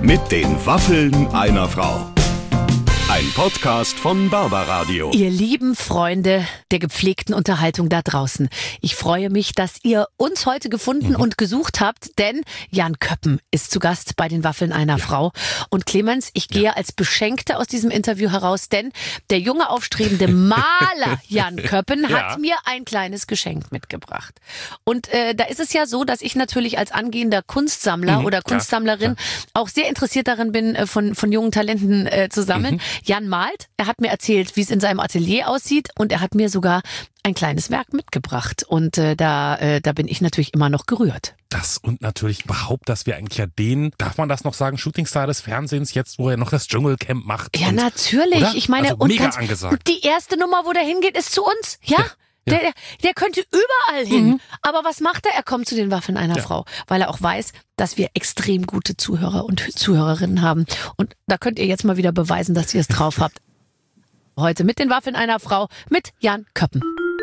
Mit den Waffeln einer Frau. Ein Podcast von Barbaradio. Ihr lieben Freunde der gepflegten Unterhaltung da draußen. Ich freue mich, dass ihr uns heute gefunden und gesucht habt, denn Jan Köppen ist zu Gast bei den Waffeln einer Frau. Und Clemens, ich gehe als Beschenkte aus diesem Interview heraus, denn der junge aufstrebende Maler Jan Köppen hat mir ein kleines Geschenk mitgebracht. Und da ist es ja so, dass ich natürlich als angehender Kunstsammler oder Kunstsammlerin auch sehr interessiert darin bin, von jungen Talenten zu sammeln. Jan malt, er hat mir erzählt, wie es in seinem Atelier aussieht und er hat mir sogar ein kleines Werk mitgebracht und da bin ich natürlich immer noch gerührt. Das und natürlich überhaupt, dass wir eigentlich ja darf man das noch sagen, Shootingstar des Fernsehens, jetzt wo er noch das Dschungelcamp macht. Ja, natürlich. Oder? Ich meine, also mega angesagt. Und die erste Nummer, wo der hingeht, ist zu uns. Ja. Der könnte überall hin. Aber was macht er? Er kommt zu den Waffeln einer Frau, weil er auch weiß, dass wir extrem gute Zuhörer und Zuhörerinnen haben. Und da könnt ihr jetzt mal wieder beweisen, dass ihr es drauf habt. Heute mit den Waffeln einer Frau, mit Jan Köppen.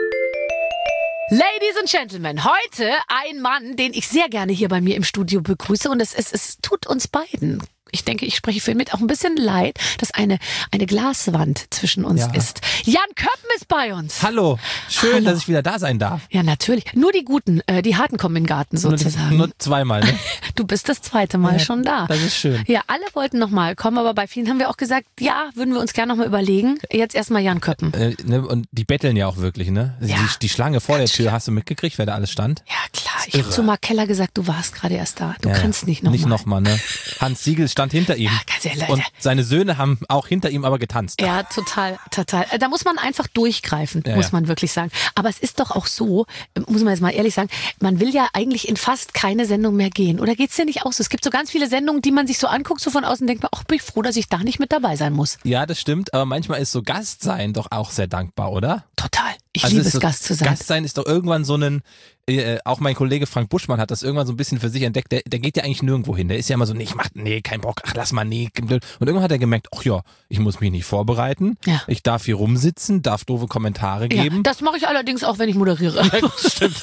Ladies and Gentlemen, heute ein Mann, den ich sehr gerne hier bei mir im Studio begrüße. Und es tut uns beiden, ich denke, ich spreche für ihn mit, auch ein bisschen leid, dass eine Glaswand zwischen uns ist. Jan Köppen ist bei uns. Hallo, schön, dass ich wieder da sein darf. Ja, natürlich. Nur die Guten, die Harten kommen in den Garten sozusagen. Nur zweimal, ne? Du bist das zweite Mal schon da. Das ist schön. Ja, alle wollten noch mal kommen, aber bei vielen haben wir auch gesagt, ja, würden wir uns gerne noch mal überlegen. Jetzt erstmal Jan Köppen. Und die betteln ja auch wirklich, ne? Ja. Die Schlange vor der Tür, hast du mitgekriegt, wer da alles stand? Ja, klar. Ich habe zu Mark Keller gesagt, du warst gerade erst da. Du kannst nicht noch mal. Nicht noch mal, ne? Hans Siegel stand hinter ihm. Ja, ganz ehrlich, und seine Söhne haben auch hinter ihm aber getanzt. Ja, total. Da muss man einfach durchgreifen, muss man wirklich sagen. Aber es ist doch auch so, muss man jetzt mal ehrlich sagen, man will ja eigentlich in fast keine Sendung mehr gehen. Oder geht's dir nicht aus? Es gibt so ganz viele Sendungen, die man sich so anguckt, so von außen denkt man, ach, bin ich froh, dass ich da nicht mit dabei sein muss. Ja, das stimmt, aber manchmal ist so Gastsein doch auch sehr dankbar, oder? Total. Ich liebe es, Gast zu sein. Gastsein ist doch irgendwann so auch mein Kollege Frank Buschmann hat das irgendwann so ein bisschen für sich entdeckt, der geht ja eigentlich nirgendwo hin. Der ist ja immer so, kein Bock, ach lass mal, nee. Und irgendwann hat er gemerkt, ach ja, ich muss mich nicht vorbereiten, ich darf hier rumsitzen, darf doofe Kommentare geben. Das mache ich allerdings auch, wenn ich moderiere. Stimmt.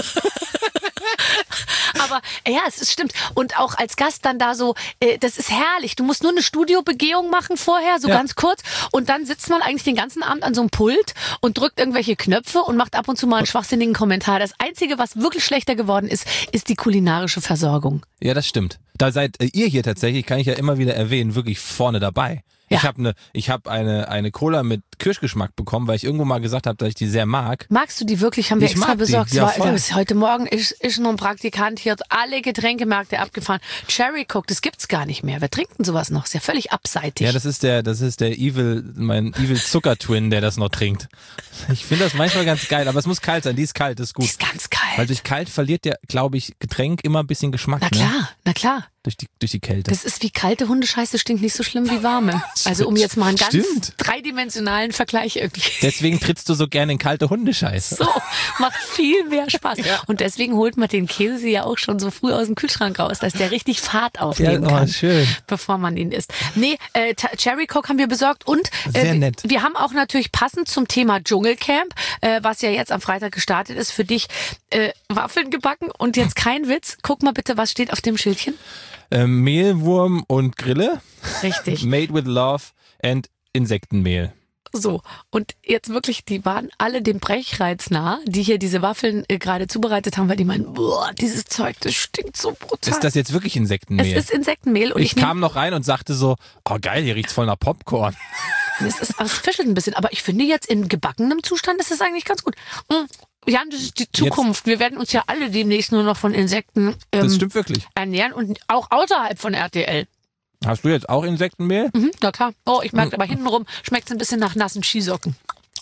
Aber ja, es stimmt. Und auch als Gast dann da so, das ist herrlich. Du musst nur eine Studiobegehung machen vorher, so ganz kurz. Und dann sitzt man eigentlich den ganzen Abend an so einem Pult und drückt irgendwelche Knöpfe und macht ab und zu mal einen schwachsinnigen Kommentar. Das Einzige, was wirklich schlechter geworden ist, ist die kulinarische Versorgung. Ja, das stimmt. Da seid ihr hier tatsächlich, kann ich ja immer wieder erwähnen, wirklich vorne dabei. Ja. Ich habe eine Cola mit Kirschgeschmack bekommen, weil ich irgendwo mal gesagt habe, dass ich die sehr mag. Magst du die wirklich? Haben wir extra besorgt. Ja, heute Morgen ist noch ein Praktikant hier, hat alle Getränkemärkte abgefahren. Cherry Coke, das gibt's gar nicht mehr. Wer trinkt denn sowas noch? Ist ja völlig abseitig. Ja, das ist mein Evil Zucker-Twin, der das noch trinkt. Ich finde das manchmal ganz geil, aber es muss kalt sein. Die ist kalt, ist gut. Die ist ganz kalt. Weil durch kalt verliert ja, glaube ich, Getränk immer ein bisschen Geschmack. Na klar. Durch die Kälte. Das ist wie kalte Hundescheiße, stinkt nicht so schlimm wie warme. Also um jetzt mal einen ganz dreidimensionalen Vergleich irgendwie. Deswegen trittst du so gerne in kalte Hundescheiße. So, macht viel mehr Spaß. Ja. Und deswegen holt man den Käse ja auch schon so früh aus dem Kühlschrank raus, dass der richtig Fahrt aufnehmen kann, schön. Bevor man ihn isst. Nee, Cherry Coke haben wir besorgt und sehr nett. Wir haben auch natürlich passend zum Thema Dschungelcamp, was ja jetzt am Freitag gestartet ist, für dich Waffeln gebacken und jetzt kein Witz. Guck mal bitte, was steht auf dem Schildchen? Mehlwurm und Grille. Richtig. Made with love and Insektenmehl. So, und jetzt wirklich, die waren alle dem Brechreiz nah, die hier diese Waffeln gerade zubereitet haben, weil die meinen, boah, dieses Zeug, das stinkt so brutal. Ist das jetzt wirklich Insektenmehl? Es ist Insektenmehl. Und ich kam noch rein und sagte so, oh geil, hier riecht's voll nach Popcorn. Es fischelt ein bisschen, aber ich finde jetzt in gebackenem Zustand ist es eigentlich ganz gut. Jan, das ist die Zukunft. Wir werden uns ja alle demnächst nur noch von Insekten das stimmt wirklich. ernähren und auch außerhalb von RTL. Hast du jetzt auch Insektenmehl? Mhm, na klar. Oh, ich merke aber hintenrum schmeckt es ein bisschen nach nassen Skisocken.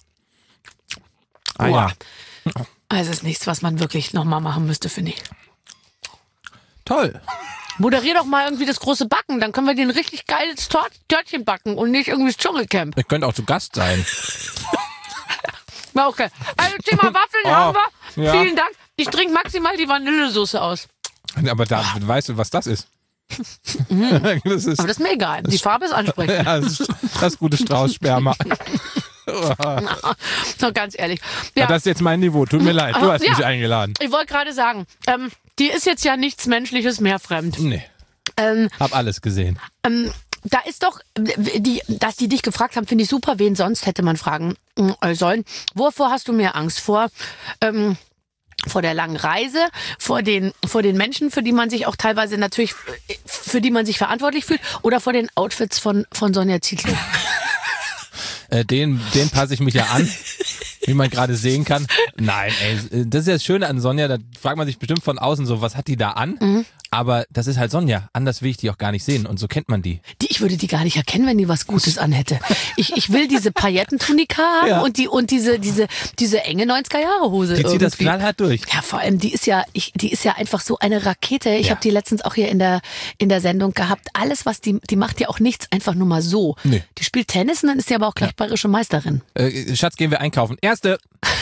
Ja. Also es ist nichts, was man wirklich nochmal machen müsste, finde ich. Toll. Moderier doch mal irgendwie das große Backen, dann können wir den richtig geiles Törtchen backen und nicht irgendwie das Dschungelcamp. Ich könnte auch zu Gast sein. Okay. Also Thema Waffeln haben wir. Ja. Vielen Dank. Ich trinke maximal die Vanillesoße aus. Aber da weißt du, was das ist? Aber das ist mir egal. Die Farbe ist ansprechend. Ja, das gute Straußsperma. So, ganz ehrlich. Ja. Das ist jetzt mein Niveau. Tut mir leid, du hast mich eingeladen. Ich wollte gerade sagen, dir ist jetzt ja nichts Menschliches mehr fremd. Nee. Hab alles gesehen. Da ist doch, dass die dich gefragt haben, finde ich super. Wen sonst hätte man fragen sollen? Wovor hast du mehr Angst? Vor der langen Reise, vor den Menschen, für die man sich auch teilweise natürlich, für die man sich verantwortlich fühlt, oder vor den Outfits von Sonja Zietlow? Den passe ich mich ja an, wie man gerade sehen kann. Nein, ey, das ist ja das Schöne an Sonja, da fragt man sich bestimmt von außen so, was hat die da an? Aber das ist halt Sonja, anders will ich die auch gar nicht sehen und so kennt man die. Ich würde die gar nicht erkennen, wenn die was Gutes anhätte. Ich will diese Paillettentunika haben und diese enge 90er-Jahre-Hose. Die zieht das knallhart durch. Ja, vor allem, die ist ja einfach so eine Rakete. Ich habe die letztens auch hier in der Sendung gehabt. Alles, was die macht ja auch nichts einfach nur mal so. Nee. Die spielt Tennis und dann ist sie aber auch gleich bayerische Meisterin. Schatz, gehen wir einkaufen. Erste.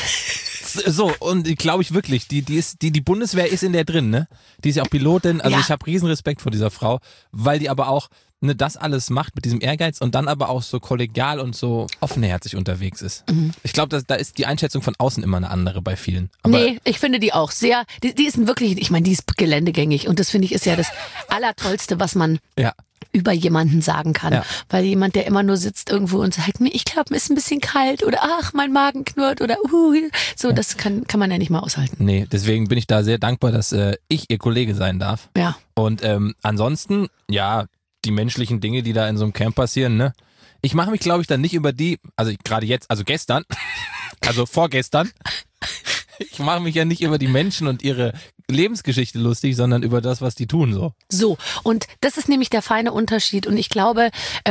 So, und glaube ich wirklich, die Bundeswehr ist in der drin, ne? Die ist ja auch Pilotin, also ich habe riesen Respekt vor dieser Frau, weil die aber auch das alles macht mit diesem Ehrgeiz und dann aber auch so kollegial und so offenherzig unterwegs ist. Ich glaube, da ist die Einschätzung von außen immer eine andere bei vielen. Aber nee, ich finde die auch sehr, die ist wirklich, ich meine, die ist geländegängig und das finde ich ist ja das Allertollste, was man über jemanden sagen kann. Ja. Weil jemand, der immer nur sitzt irgendwo und sagt, ich glaube, mir ist ein bisschen kalt oder ach, mein Magen knurrt oder so, das kann man ja nicht mal aushalten. Nee, deswegen bin ich da sehr dankbar, dass ich ihr Kollege sein darf. Ja. Und ansonsten, die menschlichen Dinge, die da in so einem Camp passieren, ne? Ich mache mich, glaube ich, dann nicht über die, also gerade jetzt, also gestern, also vorgestern, ich mache mich ja nicht über die Menschen und ihre Lebensgeschichte lustig, sondern über das, was die tun so. So, und das ist nämlich der feine Unterschied und ich glaube,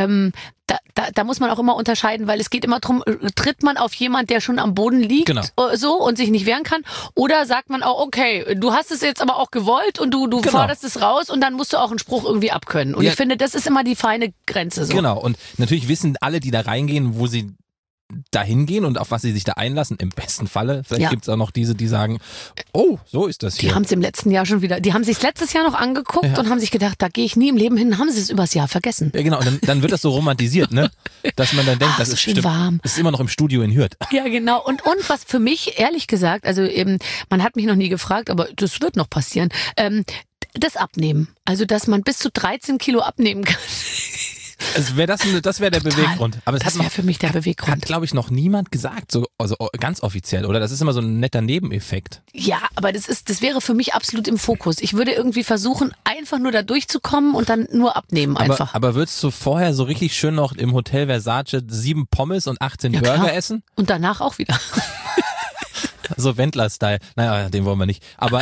da muss man auch immer unterscheiden, weil es geht immer darum, tritt man auf jemand, der schon am Boden liegt so und sich nicht wehren kann, oder sagt man auch, okay, du hast es jetzt aber auch gewollt und du forderst es raus und dann musst du auch einen Spruch irgendwie abkönnen. Und ich finde, das ist immer die feine Grenze. So. Genau, und natürlich wissen alle, die da reingehen, wo sie dahin gehen und auf was sie sich da einlassen, im besten Falle. Vielleicht gibt's auch noch diese, die sagen, oh, so ist das hier. Die haben es im letzten Jahr schon wieder, die haben sich letztes Jahr noch angeguckt und haben sich gedacht, da gehe ich nie im Leben hin, haben sie es übers Jahr vergessen. Ja genau, und dann wird das so romantisiert, ne? Dass man dann denkt, das ist schön warm. Das ist immer noch im Studio in Hürth. Ja genau, und was für mich, ehrlich gesagt, also eben, man hat mich noch nie gefragt, aber das wird noch passieren, das Abnehmen. Also, dass man bis zu 13 Kilo abnehmen kann. Also das wäre der Beweggrund. Aber das wäre für mich der Beweggrund. Hat, glaube ich, noch niemand gesagt, so, also ganz offiziell, oder? Das ist immer so ein netter Nebeneffekt. Ja, aber das wäre für mich absolut im Fokus. Ich würde irgendwie versuchen, einfach nur da durchzukommen und dann nur abnehmen einfach. Aber würdest du vorher so richtig schön noch im Hotel Versace 7 Pommes und 18 Burger essen? Und danach auch wieder. So Wendler-Style. Naja, den wollen wir nicht. Aber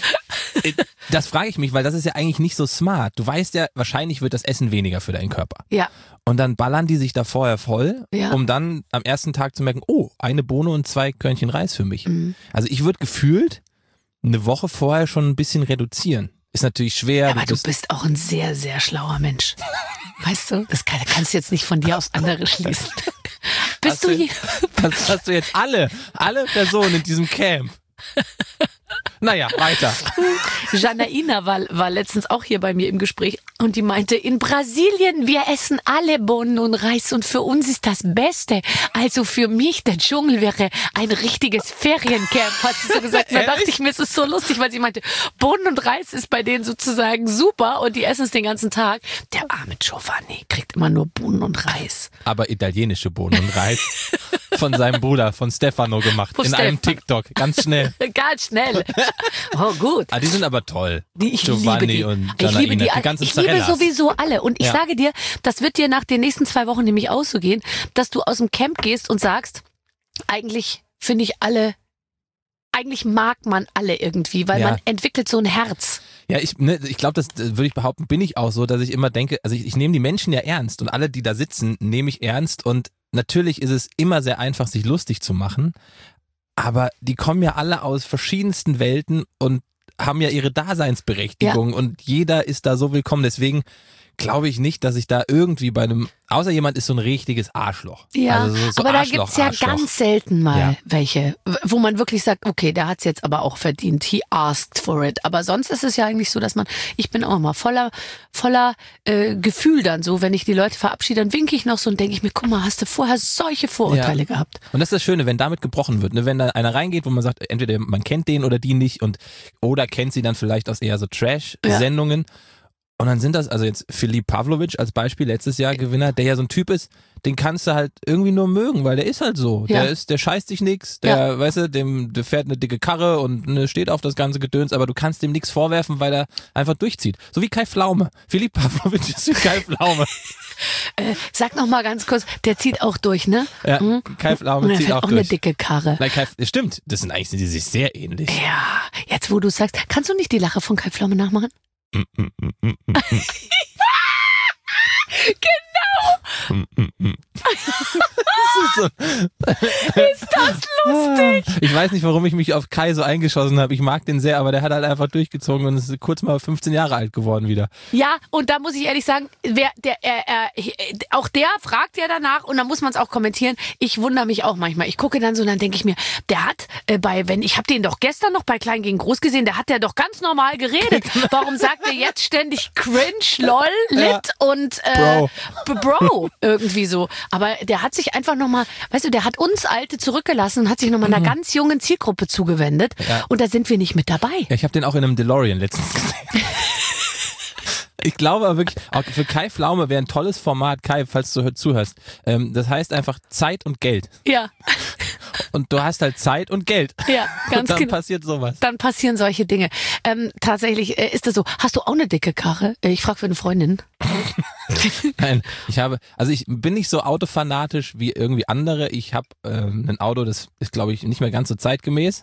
das frage ich mich, weil das ist ja eigentlich nicht so smart. Du weißt ja, wahrscheinlich wird das Essen weniger für deinen Körper. Ja. Und dann ballern die sich da vorher voll, um dann am ersten Tag zu merken, oh, eine Bohne und 2 Körnchen Reis für mich. Also ich würde gefühlt eine Woche vorher schon ein bisschen reduzieren. Ist natürlich schwer. Ja, aber du bist auch ein sehr, sehr schlauer Mensch. Weißt du, das kannst du jetzt nicht von dir aufs andere schließen. Bist du hier? Hast du jetzt alle Personen in diesem Camp? Naja, weiter. Janaina war letztens auch hier bei mir im Gespräch und die meinte, in Brasilien, wir essen alle Bohnen und Reis und für uns ist das Beste. Also für mich, der Dschungel wäre ein richtiges Feriencamp, hat sie so gesagt. Da dachte ich mir, es ist so lustig, weil sie meinte, Bohnen und Reis ist bei denen sozusagen super und die essen es den ganzen Tag. Der arme Giovanni kriegt immer nur Bohnen und Reis. Aber italienische Bohnen und Reis. Von seinem Bruder, von Stefano gemacht. Einem TikTok. Ganz schnell. Ganz schnell. Oh, gut. Die sind aber toll. Ich Giovanni liebe die. und Ich liebe die. die ganzen Ich liebe sowieso alle. Und ich sage dir, das wird dir nach den nächsten 2 Wochen nämlich auch so gehen, dass du aus dem Camp gehst und sagst, eigentlich finde ich alle, eigentlich mag man alle irgendwie, weil man entwickelt so ein Herz. Ja, ich glaube, das würde ich behaupten, bin ich auch so, dass ich immer denke, also ich nehme die Menschen ja ernst und alle, die da sitzen, nehme ich ernst und natürlich ist es immer sehr einfach, sich lustig zu machen, aber die kommen ja alle aus verschiedensten Welten und haben ja ihre Daseinsberechtigung und jeder ist da so willkommen. Deswegen glaube ich nicht, dass ich da irgendwie bei einem, außer jemand ist so ein richtiges Arschloch. Ja, also so aber da gibt's ja ganz selten mal welche, wo man wirklich sagt, okay, der hat's jetzt aber auch verdient. He asked for it. Aber sonst ist es ja eigentlich so, dass ich bin auch immer voller Gefühl dann so, wenn ich die Leute verabschiede, dann winke ich noch so und denke ich mir, guck mal, hast du vorher solche Vorurteile gehabt. Und das ist das Schöne, wenn damit gebrochen wird, ne? Wenn da einer reingeht, wo man sagt, entweder man kennt den oder die nicht oder kennt sie dann vielleicht aus eher so Trash-Sendungen. Und dann sind das, also jetzt Filip Pavlovic als Beispiel, letztes Jahr Gewinner, der ja so ein Typ ist, den kannst du halt irgendwie nur mögen, weil der ist halt so. Ja. Der scheißt sich nix, der fährt eine dicke Karre und steht auf das ganze Gedöns, aber du kannst dem nichts vorwerfen, weil er einfach durchzieht. So wie Kai Pflaume. Filip Pavlovic ist wie Kai Pflaume. Sag noch mal ganz kurz, der zieht auch durch, ne? Ja, Kai Pflaume zieht auch auch durch. eine dicke Karre. Nein, stimmt, sind die sich sehr ähnlich. Ja, jetzt wo du sagst, kannst du nicht die Lache von Kai Pflaume nachmachen? Ist das lustig? Ich weiß nicht, warum ich mich auf Kai so eingeschossen habe. Ich mag den sehr, aber der hat halt einfach durchgezogen und ist kurz mal 15 Jahre alt geworden wieder. Ja, und da muss ich ehrlich sagen, auch der fragt ja danach und dann muss man es auch kommentieren. Ich wundere mich auch manchmal. Ich gucke dann so und dann denke ich mir, der hat ich habe den doch gestern noch bei Klein gegen Groß gesehen, der hat ja doch ganz normal geredet. Warum sagt er jetzt ständig cringe, lol, lit und Bro irgendwie so. Aber der hat sich einfach nochmal, weißt du, der hat uns Alte zurückgelassen und hat sich nochmal einer ganz jungen Zielgruppe zugewendet. Ja. Und da sind wir nicht mit dabei. Ja, ich habe den auch in einem DeLorean letztens gesehen. Ich glaube aber wirklich, auch für Kai Pflaume wäre ein tolles Format, Kai, falls du zuhörst. Das heißt einfach Zeit und Geld. Ja. Und du hast halt Zeit und Geld. Ja, ganz genau. Und dann passiert sowas. Dann passieren solche Dinge. Tatsächlich ist das so. Hast du auch eine dicke Karre? Ich frage für eine Freundin. Nein, ich bin nicht so autofanatisch wie irgendwie andere. Ich habe ein Auto, das ist, glaube ich, nicht mehr ganz so zeitgemäß.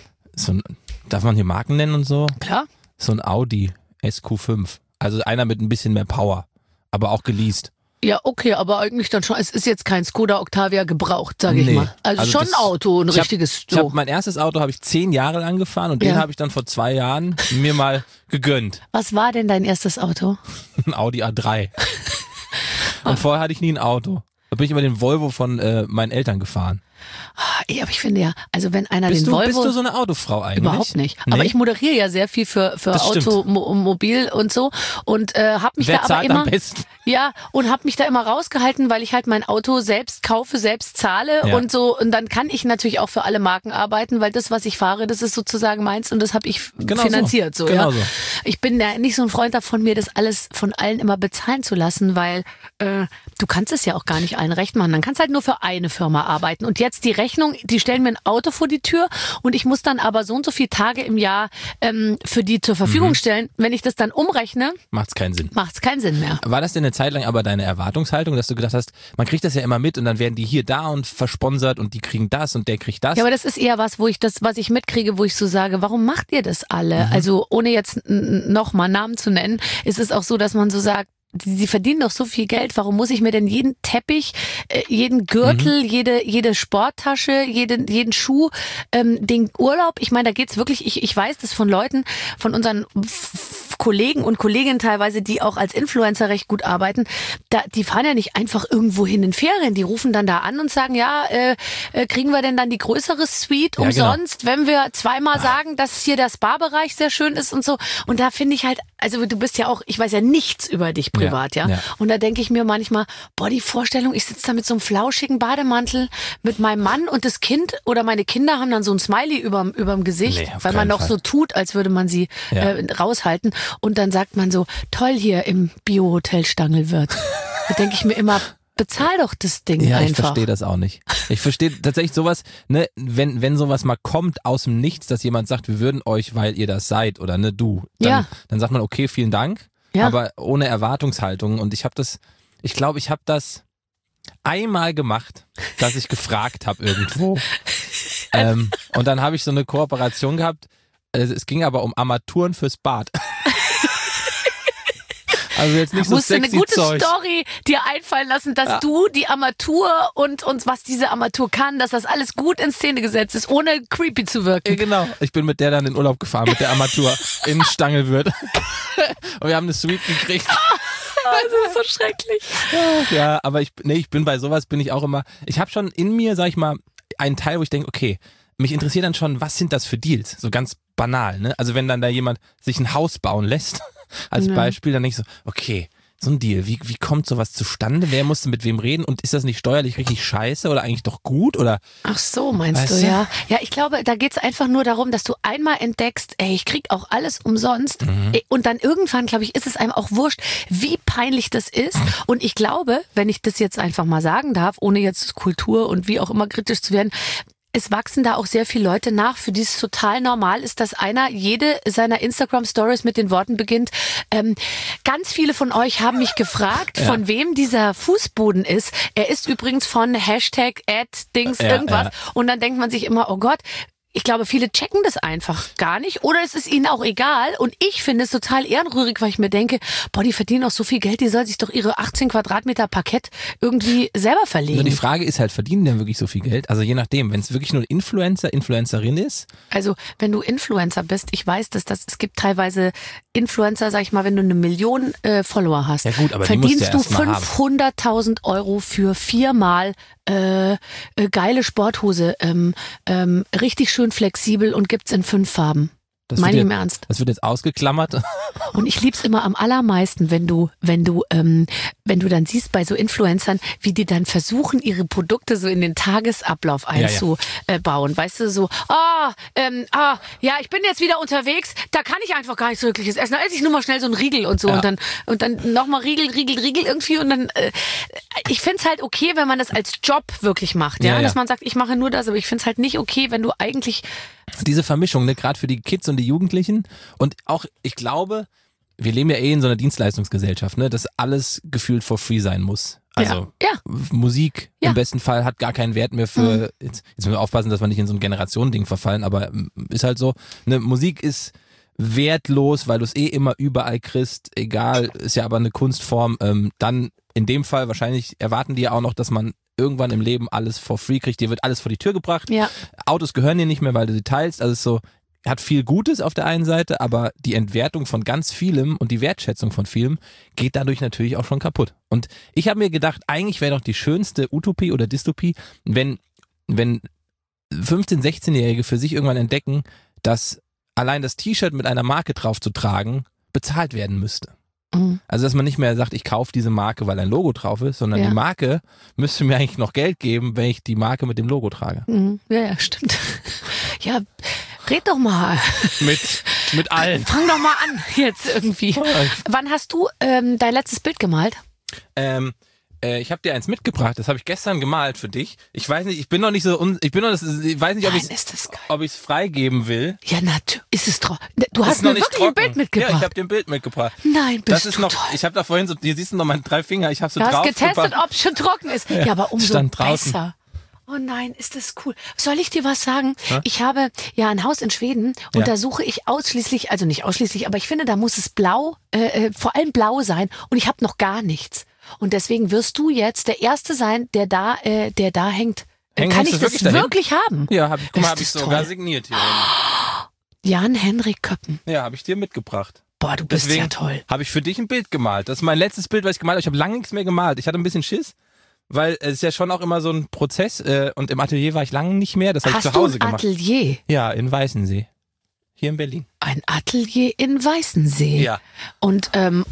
Darf man hier Marken nennen und so? Klar. So ein Audi SQ5. Also einer mit ein bisschen mehr Power, aber auch geleast. Ja, okay, aber eigentlich dann schon. Es ist jetzt kein Skoda Octavia gebraucht, sage ich mal. Also schon ein Auto, ein richtiges. Mein erstes Auto habe ich 10 Jahre lang gefahren und den habe ich dann vor 2 Jahren mir mal gegönnt. Was war denn dein erstes Auto? Ein Audi A3. Und vorher hatte ich nie ein Auto. Da bin ich immer den Volvo von meinen Eltern gefahren. Aber ich finde ja, also wenn einer den Volvo... Bist du so eine Autofrau eigentlich? Überhaupt nicht. Nee? Aber ich moderiere ja sehr viel für Automobil und so und habe mich Wer da aber zahlt immer... am besten? Ja, und habe mich da immer rausgehalten, weil ich halt mein Auto selbst kaufe, selbst zahle und so. Und dann kann ich natürlich auch für alle Marken arbeiten, weil das, was ich fahre, das ist sozusagen meins und das habe ich finanziert. So. Genau ja. so. Ich bin ja nicht so ein Freund davon, mir das alles von allen immer bezahlen zu lassen, weil du kannst es ja auch gar nicht allen recht machen. Dann kannst halt nur für eine Firma arbeiten. Und jetzt die Rechnung, die stellen mir ein Auto vor die Tür und ich muss dann aber so und so viele Tage im Jahr für die zur Verfügung stellen. Wenn ich das dann umrechne, macht's keinen Sinn. Macht's keinen Sinn mehr. War das denn eine Zeit lang aber deine Erwartungshaltung, dass du gedacht hast, man kriegt das ja immer mit und dann werden die hier da und versponsert und die kriegen das und der kriegt das? Ja, aber das ist eher was ich mitkriege, wo ich so sage, warum macht ihr das alle? Also ohne jetzt nochmal Namen zu nennen, ist es auch so, dass man so sagt, sie verdienen doch so viel Geld, warum muss ich mir denn jeden Teppich, jeden Gürtel, jede Sporttasche, jeden Schuh, den Urlaub, ich meine, da geht's wirklich, ich weiß das von Leuten, von unseren Kollegen und Kolleginnen teilweise, die auch als Influencer recht gut arbeiten, die fahren ja nicht einfach irgendwo hin in Ferien, die rufen dann da an und sagen, ja, kriegen wir denn dann die größere Suite umsonst, wenn wir zweimal sagen, dass hier der Spa-Bereich sehr schön ist und so. Und da finde ich halt, also du bist ja auch, ich weiß ja nichts über dich privat, ja. Und da denke ich mir manchmal, boah, die Vorstellung, ich sitze da mit so einem flauschigen Bademantel mit meinem Mann und das Kind oder meine Kinder haben dann so ein Smiley überm Gesicht, weil man noch so tut, als würde man sie raushalten. Und dann sagt man so, toll hier im Bio-Hotel Stangelwirt. Da denke ich mir immer, bezahl doch das Ding einfach. Ja, ich verstehe das auch nicht. Ich verstehe tatsächlich sowas, ne, wenn sowas mal kommt aus dem Nichts, dass jemand sagt, wir würden euch, weil ihr das seid oder ne, dann sagt man, okay, vielen Dank, aber ohne Erwartungshaltung. Und ich glaube, ich habe das einmal gemacht, dass ich gefragt habe irgendwo. Und dann habe ich so eine Kooperation gehabt. Es ging aber um Armaturen fürs Bad. Also jetzt nicht so sexy Zeug. Du musst eine gute Zeug. Story dir einfallen lassen, dass du die Armatur und was diese Armatur kann, dass das alles gut in Szene gesetzt ist, ohne creepy zu wirken. Genau. Ich bin mit der dann in Urlaub gefahren, mit der Armatur in Stangelwirt. Und wir haben eine Suite gekriegt. Das ist so schrecklich. Ja, aber ich bin bei sowas, bin ich auch immer, ich habe schon in mir, sag ich mal, einen Teil, wo ich denke, okay, mich interessiert dann schon, was sind das für Deals? So ganz banal, ne? Also wenn dann da jemand sich ein Haus bauen lässt, als Beispiel, dann denke ich so, okay, so ein Deal. Wie kommt sowas zustande? Wer musste mit wem reden? Und ist das nicht steuerlich richtig scheiße oder eigentlich doch gut? Oder? Ach so, meinst du, ja? Ja, ich glaube, da geht's einfach nur darum, dass du einmal entdeckst, ey, ich krieg auch alles umsonst. Und dann irgendwann, glaube ich, ist es einem auch wurscht, wie peinlich das ist. Und ich glaube, wenn ich das jetzt einfach mal sagen darf, ohne jetzt Kultur und wie auch immer kritisch zu werden, es wachsen da auch sehr viele Leute nach, für die es total normal ist, dass einer jede seiner Instagram-Stories mit den Worten beginnt. Ganz viele von euch haben mich gefragt, von wem dieser Fußboden ist. Er ist übrigens von Hashtag @Dings irgendwas. Und dann denkt man sich immer, oh Gott, ich glaube, viele checken das einfach gar nicht oder es ist ihnen auch egal und ich finde es total ehrenrührig, weil ich mir denke, boah, die verdienen auch so viel Geld, die soll sich doch ihre 18 Quadratmeter Parkett irgendwie selber verlegen. Nur die Frage ist halt, verdienen die denn wirklich so viel Geld? Also je nachdem, wenn es wirklich nur ein Influencerin ist. Also wenn du Influencer bist, ich weiß, dass es gibt teilweise Influencer, sag ich mal, wenn du 1 Million Follower hast, ja gut, aber verdienst du 500.000 € für 4-mal geile Sporthose, richtig schön flexibel und gibt's in 5 Farben. Meine ich im Ernst. Das wird jetzt ausgeklammert. Und ich lieb's immer am allermeisten, wenn du dann siehst bei so Influencern, wie die dann versuchen, ihre Produkte so in den Tagesablauf einzubauen. Weißt du, so, ja, ich bin jetzt wieder unterwegs, da kann ich einfach gar nichts Wirkliches essen. Da esse ich nur mal schnell so einen Riegel und so und dann nochmal Riegel irgendwie und dann, ich find's halt okay, wenn man das als Job wirklich macht, ja, dass man sagt, ich mache nur das, aber ich find's halt nicht okay, wenn du eigentlich diese Vermischung, ne, gerade für die Kids und die Jugendlichen und auch, ich glaube, wir leben ja in so einer Dienstleistungsgesellschaft, ne, dass alles gefühlt for free sein muss. Also Musik im besten Fall hat gar keinen Wert mehr für, jetzt müssen wir aufpassen, dass wir nicht in so ein Generationending verfallen, aber ist halt so, ne, Musik ist wertlos, weil du es immer überall kriegst, egal, ist ja aber eine Kunstform, dann in dem Fall wahrscheinlich erwarten die ja auch noch, dass man irgendwann im Leben alles for free kriegt, dir wird alles vor die Tür gebracht. Ja. Autos gehören dir nicht mehr, weil du sie teilst. Also es ist so, hat viel Gutes auf der einen Seite, aber die Entwertung von ganz vielem und die Wertschätzung von vielem geht dadurch natürlich auch schon kaputt. Und ich habe mir gedacht, eigentlich wäre doch die schönste Utopie oder Dystopie, wenn 15-, 16-Jährige für sich irgendwann entdecken, dass allein das T-Shirt mit einer Marke drauf zu tragen bezahlt werden müsste. Also, dass man nicht mehr sagt, ich kaufe diese Marke, weil ein Logo drauf ist, sondern die Marke müsste mir eigentlich noch Geld geben, wenn ich die Marke mit dem Logo trage. Ja, stimmt. Ja, red doch mal. Mit allen. Fang doch mal an, jetzt irgendwie. Wann hast du dein letztes Bild gemalt? Ich habe dir eins mitgebracht, das habe ich gestern gemalt für dich. Ich weiß nicht, ich weiß nicht, ob ich es freigeben will. Ja, natürlich. Ist es trocken? Du hast mir wirklich ein Bild mitgebracht. Ja, ich habe dir ein Bild mitgebracht. Nein, das ist noch toll. Ich habe da vorhin so, hier siehst du noch meine 3 Finger, ich habe so drauf. Du hast getestet, ob es schon trocken ist. Ja, aber umso besser. Oh nein, ist das cool. Soll ich dir was sagen? Ja? Ich habe ja ein Haus in Schweden und da suche ich ausschließlich, also nicht ausschließlich, aber ich finde, da muss es blau, vor allem blau sein und ich habe noch gar nichts. Und deswegen wirst du jetzt der Erste sein, der da hängt. Kann ich das wirklich haben? Ja, habe ich sogar signiert hier. Jan-Henrik Köppen. Ja, habe ich dir mitgebracht. Boah, du bist ja toll. Habe ich für dich ein Bild gemalt. Das ist mein letztes Bild, was ich gemalt habe. Ich habe lange nichts mehr gemalt. Ich hatte ein bisschen Schiss, weil es ist ja schon auch immer so ein Prozess und im Atelier war ich lange nicht mehr. Das habe ich zu Hause gemacht. Hast du ein Atelier? Ja, in Weißensee. Hier in Berlin. Ein Atelier in Weißensee. Ja. Und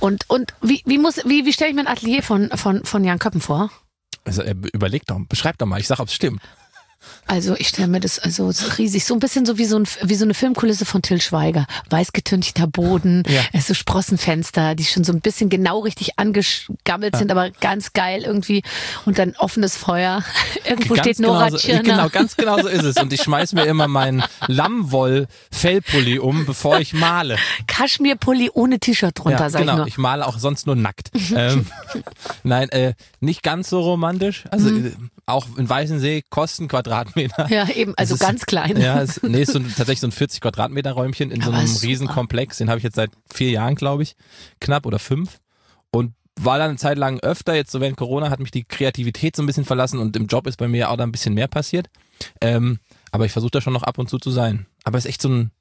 wie stelle ich mir ein Atelier von Jan Köppen vor? Also überleg doch, beschreib doch mal, ich sag, ob es stimmt. Also ich stelle mir das so riesig, so ein bisschen so wie so eine Filmkulisse von Till Schweiger. Weiß getünchter Boden, so Sprossenfenster, die schon so ein bisschen genau richtig angegammelt sind, aber ganz geil irgendwie. Und dann offenes Feuer. Irgendwo steht Nora Tschirner. Genau, ganz genau so ist es. Und ich schmeiß mir immer meinen Lammwoll-Fellpulli um, bevor ich male. Kaschmirpulli ohne T-Shirt drunter, sag ich nur. Ich male auch sonst nur nackt. Nein, nicht ganz so romantisch. Also auch in Weißensee kosten Quadratmeter. Ja, eben, also ganz klein. Ja, ist tatsächlich so ein 40 Quadratmeter Räumchen in so einem Riesenkomplex. Den habe ich jetzt seit 4 Jahren, glaube ich, knapp oder 5. Und war dann eine Zeit lang öfter, jetzt so während Corona hat mich die Kreativität so ein bisschen verlassen und im Job ist bei mir auch da ein bisschen mehr passiert. Aber ich versuche da schon noch ab und zu sein. Aber es ist echt so ein,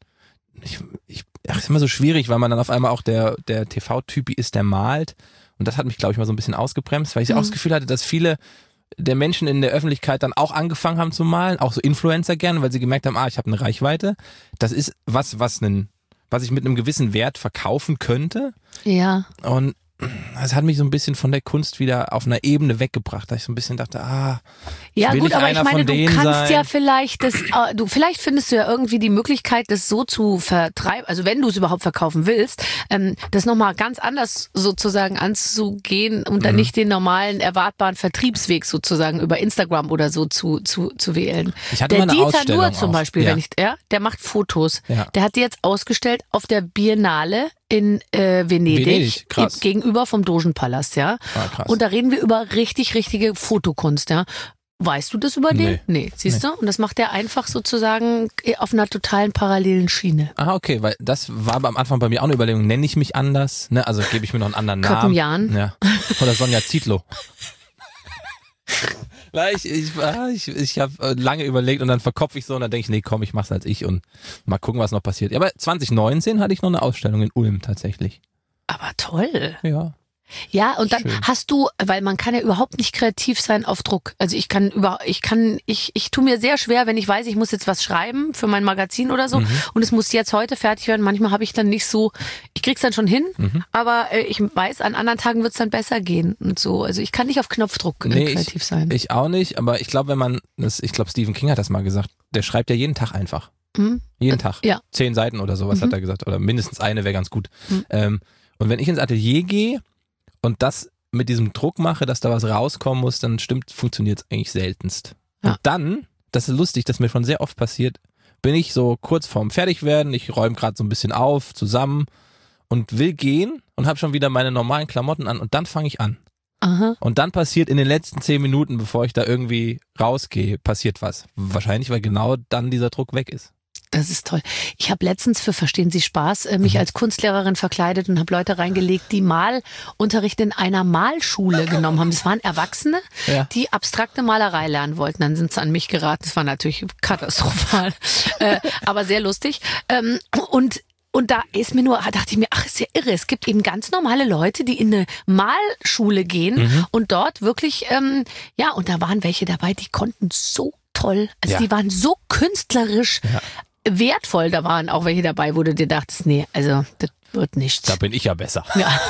ist immer so schwierig, weil man dann auf einmal auch der TV-Typi ist, der malt. Und das hat mich, glaube ich, mal so ein bisschen ausgebremst, weil ich auch das Gefühl hatte, dass viele der Menschen in der Öffentlichkeit dann auch angefangen haben zu malen, auch so Influencer gerne, weil sie gemerkt haben, ich habe eine Reichweite. Das ist was ich mit einem gewissen Wert verkaufen könnte. Ja. Und es hat mich so ein bisschen von der Kunst wieder auf einer Ebene weggebracht, dass ich so ein bisschen dachte, ja will gut, nicht aber einer ich meine, von du denen kannst sein. ja vielleicht vielleicht findest du ja irgendwie die Möglichkeit, das so zu vertreiben, also wenn du es überhaupt verkaufen willst, das nochmal ganz anders sozusagen anzugehen und dann nicht den normalen erwartbaren Vertriebsweg sozusagen über Instagram oder so zu wählen. Ich hatte Der mal eine Dieter Ausstellung Nuhr zum auch. Beispiel, Ja. der macht Fotos. Ja. Der hat die jetzt ausgestellt auf der Biennale in Venedig, krass. gegenüber vom Dogenpalast, ja. Krass. Und da reden wir über richtige Fotokunst, ja. Weißt du das über den? Nee, siehst du? Und das macht er einfach sozusagen auf einer totalen parallelen Schiene. Okay, weil das war am Anfang bei mir auch eine Überlegung, nenne ich mich anders, ne? Also gebe ich mir noch einen anderen Namen. Köppen-Jan. Ja. Oder Sonja Zietlow. Ich habe lange überlegt und dann verkopfe ich so und dann denke ich, nee, komm, ich mach's als ich und mal gucken, was noch passiert. Ja, aber 2019 hatte ich noch eine Ausstellung in Ulm tatsächlich. Aber toll. Ja. Ja, und dann Schön. hast du, weil man kann ja überhaupt nicht kreativ sein auf Druck. Also ich tue mir sehr schwer, wenn ich weiß, ich muss jetzt was schreiben für mein Magazin oder so und es muss jetzt heute fertig werden. Manchmal habe ich dann nicht so, ich krieg's dann schon hin, aber ich weiß, an anderen Tagen wird's dann besser gehen und so. Also ich kann nicht auf Knopfdruck kreativ sein. Ich auch nicht, aber ich glaube, Stephen King hat das mal gesagt, der schreibt ja jeden Tag einfach. Jeden Tag. Ja. 10 Seiten oder sowas hat er gesagt. Oder mindestens eine wäre ganz gut. Und wenn ich ins Atelier gehe und das mit diesem Druck mache, dass da was rauskommen muss, dann funktioniert es eigentlich seltenst. Ja. Und dann, das ist lustig, das ist mir schon sehr oft passiert, bin ich so kurz vorm Fertigwerden, ich räume gerade so ein bisschen auf, zusammen und will gehen und habe schon wieder meine normalen Klamotten an und dann fange ich an. Aha. Und dann passiert in den letzten 10 Minuten, bevor ich da irgendwie rausgehe, passiert was. Wahrscheinlich, weil genau dann dieser Druck weg ist. Das ist toll. Ich habe letztens für Verstehen Sie Spaß mich als Kunstlehrerin verkleidet und habe Leute reingelegt, die Malunterricht in einer Malschule genommen haben. Das waren Erwachsene, Ja. die abstrakte Malerei lernen wollten. Dann sind sie an mich geraten. Das war natürlich katastrophal, aber sehr lustig. Und da dachte ich mir, ach, ist ja irre. Es gibt eben ganz normale Leute, die in eine Malschule gehen und dort wirklich, und da waren welche dabei, die konnten so toll, also die waren so künstlerisch wertvoll. Da waren auch welche dabei, wo du dir dachtest, nee, also das wird nichts. Da bin ich ja besser. Ja.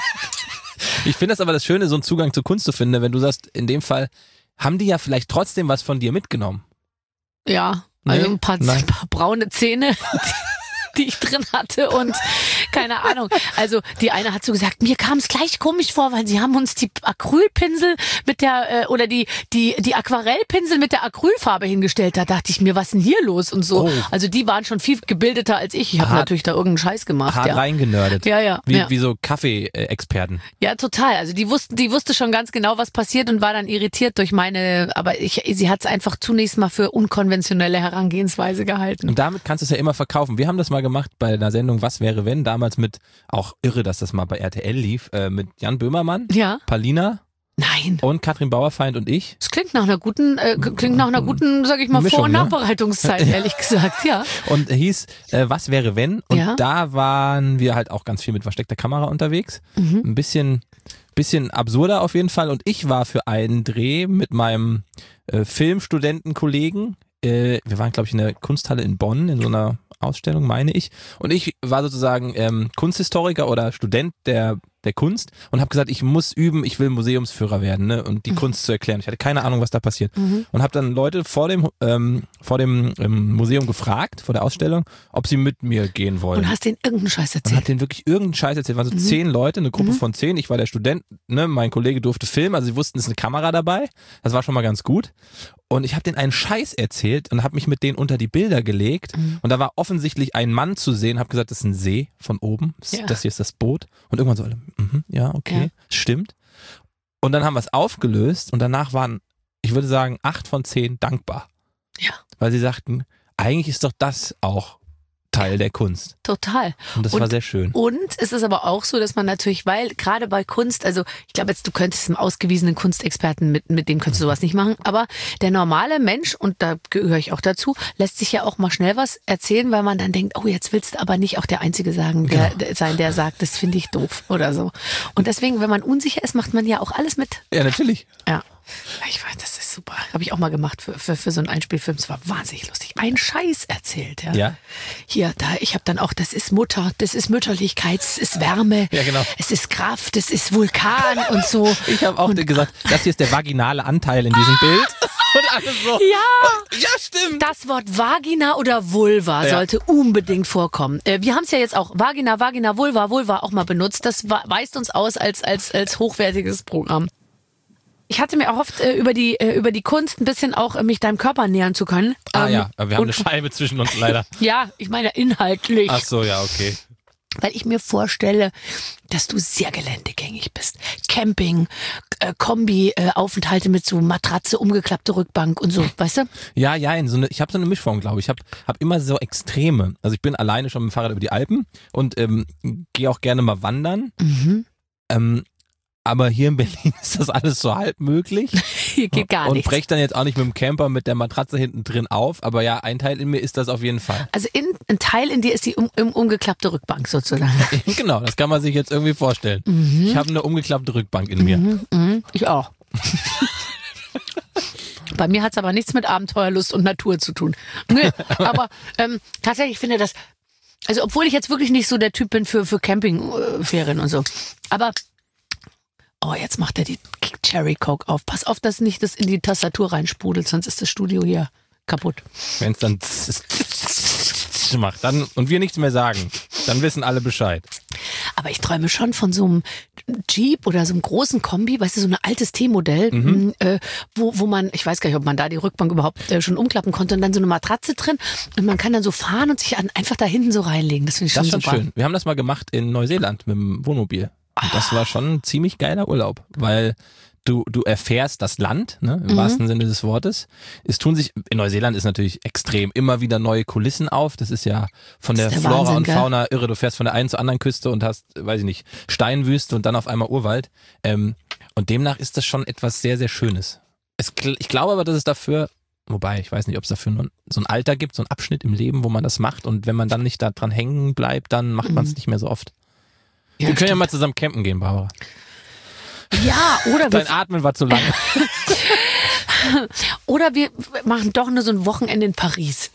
Ich finde das aber das Schöne, so einen Zugang zur Kunst zu finden, wenn du sagst, in dem Fall haben die ja vielleicht trotzdem was von dir mitgenommen. Ja, also Nee? ein paar braune Zähne, die ich drin hatte und keine Ahnung. Also die eine hat so gesagt, mir kam es gleich komisch vor, weil sie haben uns die Acrylpinsel mit der oder die Aquarellpinsel mit der Acrylfarbe hingestellt. Da dachte ich mir, was ist denn hier los und so. Oh. Also die waren schon viel gebildeter als ich. Ich habe Hart- natürlich da irgendeinen Scheiß gemacht. Hart Ja. reingenördet. Ja. Wie so Kaffee-Experten. Ja, total. Also die wusste schon ganz genau, was passiert und war dann irritiert durch sie hat es einfach zunächst mal für unkonventionelle Herangehensweise gehalten. Und damit kannst du es ja immer verkaufen. Wir haben das mal gemacht bei einer Sendung Was wäre wenn, damals mit, auch irre, dass das mal bei RTL lief, mit Jan Böhmermann, Ja. Palina Nein. und Katrin Bauerfeind und ich. Das klingt nach einer guten, sag ich mal, Mischung, Vor- und ne? Nachbereitungszeit, ehrlich gesagt, ja. Und hieß Was wäre wenn? Und Ja. da waren wir halt auch ganz viel mit versteckter Kamera unterwegs. Mhm. Ein bisschen absurder auf jeden Fall. Und ich war für einen Dreh mit meinem Filmstudentenkollegen. Wir waren, glaube ich, in der Kunsthalle in Bonn in so einer Ausstellung, meine ich. Und ich war sozusagen Kunsthistoriker oder Student der Kunst und habe gesagt, ich muss üben, ich will Museumsführer werden, ne, und die Kunst zu erklären. Ich hatte keine Ahnung, was da passiert. Und habe dann Leute vor dem Museum gefragt, vor der Ausstellung, ob sie mit mir gehen wollen. Und hast denen irgendeinen Scheiß Und erzählt. hat denen wirklich irgendeinen Scheiß erzählt. Es waren so 10 Leute, eine Gruppe von 10. Ich war der Student, ne? Mein Kollege durfte filmen, also sie wussten, es ist eine Kamera dabei. Das war schon mal ganz gut. Und ich habe denen einen Scheiß erzählt und habe mich mit denen unter die Bilder gelegt. Und da war offensichtlich ein Mann zu sehen, habe gesagt, das ist ein See von oben. Ja. Das hier ist das Boot. Und irgendwann so alle, ja, okay, Ja. stimmt. Und dann haben wir es aufgelöst und danach waren, ich würde sagen, 8 von 10 dankbar. Ja. Weil sie sagten, eigentlich ist doch das auch Teil der Kunst. Total. Und das war sehr schön. Und es ist aber auch so, dass man natürlich, weil gerade bei Kunst, also ich glaube jetzt, du könntest einen ausgewiesenen Kunstexperten, mit dem könntest du sowas nicht machen, aber der normale Mensch, und da gehöre ich auch dazu, lässt sich ja auch mal schnell was erzählen, weil man dann denkt, oh, jetzt willst du aber nicht auch der Einzige sein, der sagt, das finde ich doof oder so. Und deswegen, wenn man unsicher ist, macht man ja auch alles mit. Ja, natürlich. Ja. Ich weiß, das ist super. Habe ich auch mal gemacht für so einen Einspielfilm. Es war wahnsinnig lustig. Einen Scheiß erzählt, ja. Ja? Hier, ich habe dann auch, das ist Mutter, das ist Mütterlichkeit, es ist Wärme, Ja, genau. es ist Kraft, es ist Vulkan und so. Ich habe auch gesagt, das hier ist der vaginale Anteil in diesem Bild. Und alles so. Ja, Ja, stimmt. das Wort Vagina oder Vulva sollte unbedingt vorkommen. Wir haben es ja jetzt auch Vagina, Vulva auch mal benutzt. Das weist uns aus als hochwertiges Programm. Ich hatte mir erhofft, über die Kunst ein bisschen auch mich deinem Körper nähern zu können. Ja, aber wir haben eine Scheibe zwischen uns leider. Ja, ich meine inhaltlich. Ach so, ja, okay. Weil ich mir vorstelle, dass du sehr geländegängig bist. Camping, Kombi, Aufenthalte mit so Matratze, umgeklappte Rückbank und so, weißt du? Ja, ich habe so eine Mischform, glaube ich. Ich hab immer so Extreme. Also ich bin alleine schon mit dem Fahrrad über die Alpen und gehe auch gerne mal wandern. Aber hier in Berlin ist das alles so halb möglich. Hier geht gar und nichts. brech dann jetzt auch nicht mit dem Camper mit der Matratze hinten drin auf. Aber ja, ein Teil in mir ist das auf jeden Fall. Also ein Teil in dir ist die umgeklappte Rückbank sozusagen. Genau, das kann man sich jetzt irgendwie vorstellen. Ich habe eine umgeklappte Rückbank in mir. Ich auch. Bei mir hat es aber nichts mit Abenteuerlust und Natur zu tun. Nee, aber tatsächlich finde das, also obwohl ich jetzt wirklich nicht so der Typ bin für Campingferien und so, aber jetzt macht er die Cherry Coke auf. Pass auf, dass nicht das in die Tastatur reinsprudelt, sonst ist das Studio hier kaputt. Wenn es dann macht dann und wir nichts mehr sagen, dann wissen alle Bescheid. Aber ich träume schon von so einem Jeep oder so einem großen Kombi, weißt du, so ein altes T-Modell, wo man, ich weiß gar nicht, ob man da die Rückbank überhaupt schon umklappen konnte und dann so eine Matratze drin und man kann dann so fahren und sich einfach da hinten so reinlegen. Das finde ich schon Das ist schon super. schön. Wir haben das mal gemacht in Neuseeland mit dem Wohnmobil. Und das war schon ein ziemlich geiler Urlaub, weil du erfährst das Land, ne, im wahrsten Sinne des Wortes. In Neuseeland ist natürlich extrem immer wieder neue Kulissen auf. Das ist ja von der der Flora Wahnsinn, und gell? Fauna irre. Du fährst von der einen zur anderen Küste und hast, weiß ich nicht, Steinwüste und dann auf einmal Urwald. Und demnach ist das schon etwas sehr, sehr Schönes. Ich glaube aber, dass es dafür, wobei, ich weiß nicht, ob es dafür nur so ein Alter gibt, so ein Abschnitt im Leben, wo man das macht. Und wenn man dann nicht da dran hängen bleibt, dann macht man es nicht mehr so oft. Ja, Wir können ja stimmt. mal zusammen campen gehen, Barbara. Ja, Dein Atmen war zu lang. oder wir machen doch nur so ein Wochenende in Paris.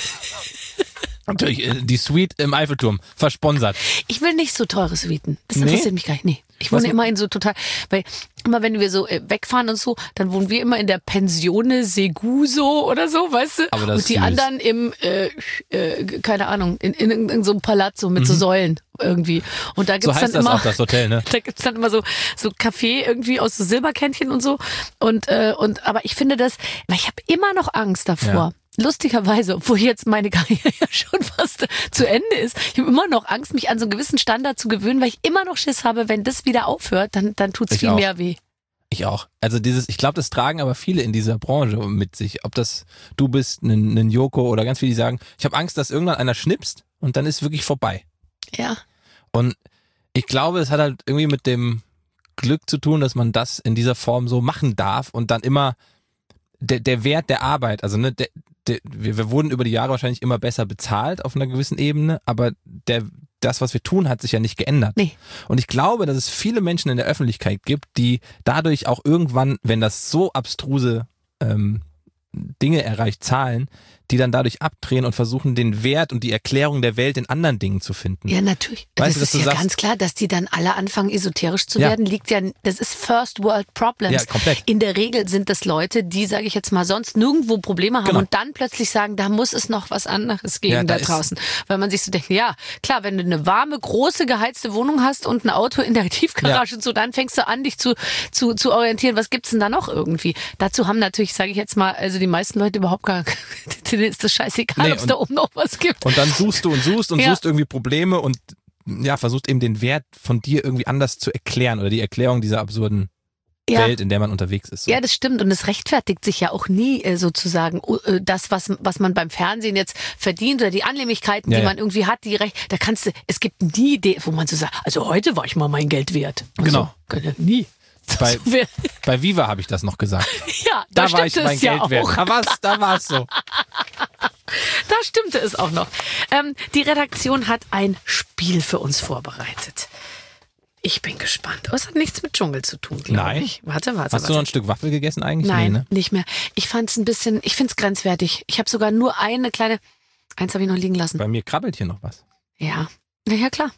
Natürlich, die Suite im Eiffelturm, versponsert. Ich will nicht so teure Suiten. Das Nee? interessiert mich gar nicht. Nee. Ich wohne immer in so total, weil immer wenn wir so wegfahren und so, dann wohnen wir immer in der Pensione Seguso oder so, weißt du? Aber das und ist die süß. anderen im, keine Ahnung, in so einem Palazzo mit so Säulen irgendwie. Und da So gibt's heißt dann das immer, auch, das Hotel, ne? da gibt's dann immer so Kaffee irgendwie aus so Silberkännchen und so. Aber ich finde das, weil ich habe immer noch Angst davor. Ja. Lustigerweise, obwohl jetzt meine Karriere ja schon fast zu Ende ist. Ich habe immer noch Angst, mich an so einen gewissen Standard zu gewöhnen, weil ich immer noch Schiss habe, wenn das wieder aufhört, dann tut's Ich viel auch. mehr weh. Ich auch. Also ich glaube, das tragen aber viele in dieser Branche mit sich. Ob das du bist, ein Joko oder ganz viele, die sagen, ich habe Angst, dass irgendwann einer schnipst und dann ist wirklich vorbei. Ja. Und ich glaube, es hat halt irgendwie mit dem Glück zu tun, dass man das in dieser Form so machen darf und dann immer der Wert der Arbeit, also ne, wir wurden über die Jahre wahrscheinlich immer besser bezahlt auf einer gewissen Ebene, aber das, was wir tun, hat sich ja nicht geändert. Nee. Und ich glaube, dass es viele Menschen in der Öffentlichkeit gibt, die dadurch auch irgendwann, wenn das so abstruse Dinge erreicht, Zahlen, die dann dadurch abdrehen und versuchen, den Wert und die Erklärung der Welt in anderen Dingen zu finden. Ja, natürlich. Weißt Das du, dass ist du ja sagst- ganz klar, dass die dann alle anfangen, esoterisch zu Ja. werden, das ist First World Problems. Ja, komplett. In der Regel sind das Leute, die, sage ich jetzt mal, sonst nirgendwo Probleme haben Genau. und dann plötzlich sagen, da muss es noch was anderes geben Ja, da da ist- draußen. Weil man sich so denkt, ja, klar, wenn du eine warme, große, geheizte Wohnung hast und ein Auto in der Tiefgarage und so, dann fängst du an, dich zu orientieren, was gibt's denn da noch irgendwie? Dazu haben natürlich, sage ich jetzt mal, also die meisten Leute überhaupt gar, denen ist das scheißegal, Nee, ob es und- da oben noch was gibt. Und dann suchst du und Ja. suchst irgendwie Probleme und ja, versuchst eben den Wert von dir irgendwie anders zu erklären oder die Erklärung dieser absurden Ja. Welt, in der man unterwegs ist. So. Ja, das stimmt. Und es rechtfertigt sich ja auch nie sozusagen das, was man beim Fernsehen jetzt verdient oder die Annehmlichkeiten, Ja, die ja. man irgendwie hat, da kannst du, es gibt nie Idee, wo man so sagt, also heute war ich mal mein Geld wert. Genau. So, nie. Bei, So wär- bei Viva habe ich das noch gesagt. ja, Da da war ich stimmte mein es ja Geld auch. wert. Da war es so. Da stimmte es auch noch. Die Redaktion hat ein Spiel für uns vorbereitet. Ich bin gespannt. Aber es hat nichts mit Dschungel zu tun, glaube ich. Warte. Hast du noch ein Stück Waffel gegessen eigentlich? Nein, Nee, ne? nicht mehr. Ich finde es grenzwertig. Ich habe sogar nur eine kleine, eins habe ich noch liegen lassen. Bei mir krabbelt hier noch was. Ja, naja, klar.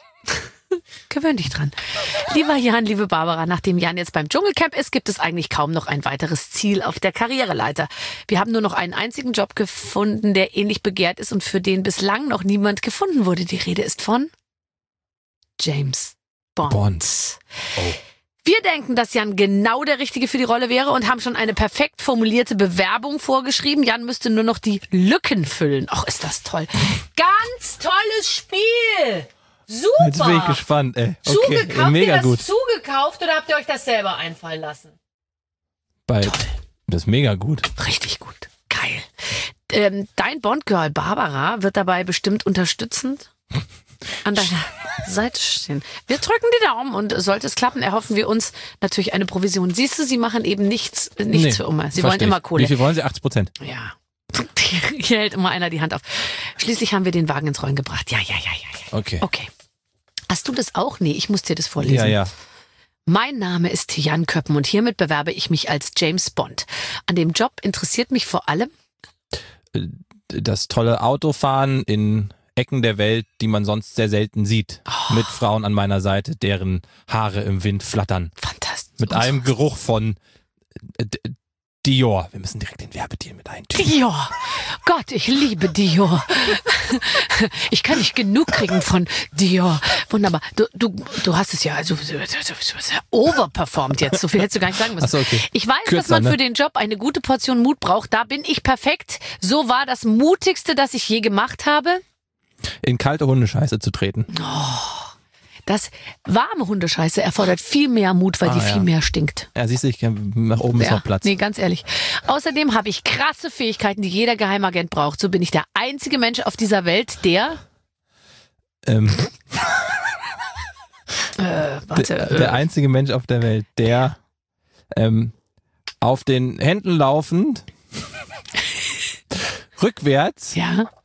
Gewöhn dich dran. Lieber Jan, liebe Barbara, nachdem Jan jetzt beim Dschungelcamp ist, gibt es eigentlich kaum noch ein weiteres Ziel auf der Karriereleiter. Wir haben nur noch einen einzigen Job gefunden, der ähnlich begehrt ist und für den bislang noch niemand gefunden wurde. Die Rede ist von James Bond. Oh. Wir denken, dass Jan genau der Richtige für die Rolle wäre und haben schon eine perfekt formulierte Bewerbung vorgeschrieben. Jan müsste nur noch die Lücken füllen. Ach, ist das toll. Ganz tolles Spiel. Super. Jetzt bin ich gespannt, ey. Okay, Zugekauft, mega ihr gut. das zugekauft oder habt ihr euch das selber einfallen lassen? Das ist mega gut. Richtig gut. Geil. Dein Bond-Girl Barbara wird dabei bestimmt unterstützend an deiner Seite stehen. Wir drücken die Daumen und sollte es klappen, erhoffen wir uns natürlich eine Provision. Siehst du, sie machen eben nichts für immer. Sie wollen immer Kohle. Wie viel wollen sie? 80%? Ja. Hier hält immer einer die Hand auf. Schließlich haben wir den Wagen ins Rollen gebracht. Ja. Okay. Hast du das auch? Nee, ich muss dir das vorlesen. Ja. Mein Name ist Jan Köppen und hiermit bewerbe ich mich als James Bond. An dem Job interessiert mich vor allem Das tolle Autofahren in Ecken der Welt, die man sonst sehr selten sieht. Mit Frauen an meiner Seite, deren Haare im Wind flattern. fantastisch. Mit einem Geruch von Dior. Wir müssen direkt den Werbedeal mit eintüten. Dior. Gott, ich liebe Dior. Ich kann nicht genug kriegen von Dior. Wunderbar. Du hast es ja also overperformed jetzt. So viel hättest du gar nicht sagen müssen. Ach so, okay. Ich weiß, Kürzer, dass man ne? für den Job eine gute Portion Mut braucht. Da bin ich perfekt. So war das Mutigste, das ich je gemacht habe. In kalte Hundescheiße zu treten. Das warme Hundescheiße erfordert viel mehr Mut, weil die viel mehr stinkt. Ja, siehst du, nach oben ist noch Platz. Nee, ganz ehrlich. Außerdem habe ich krasse Fähigkeiten, die jeder Geheimagent braucht. So bin ich der einzige Mensch auf dieser Welt, der... Der einzige Mensch auf der Welt, der auf den Händen laufend rückwärts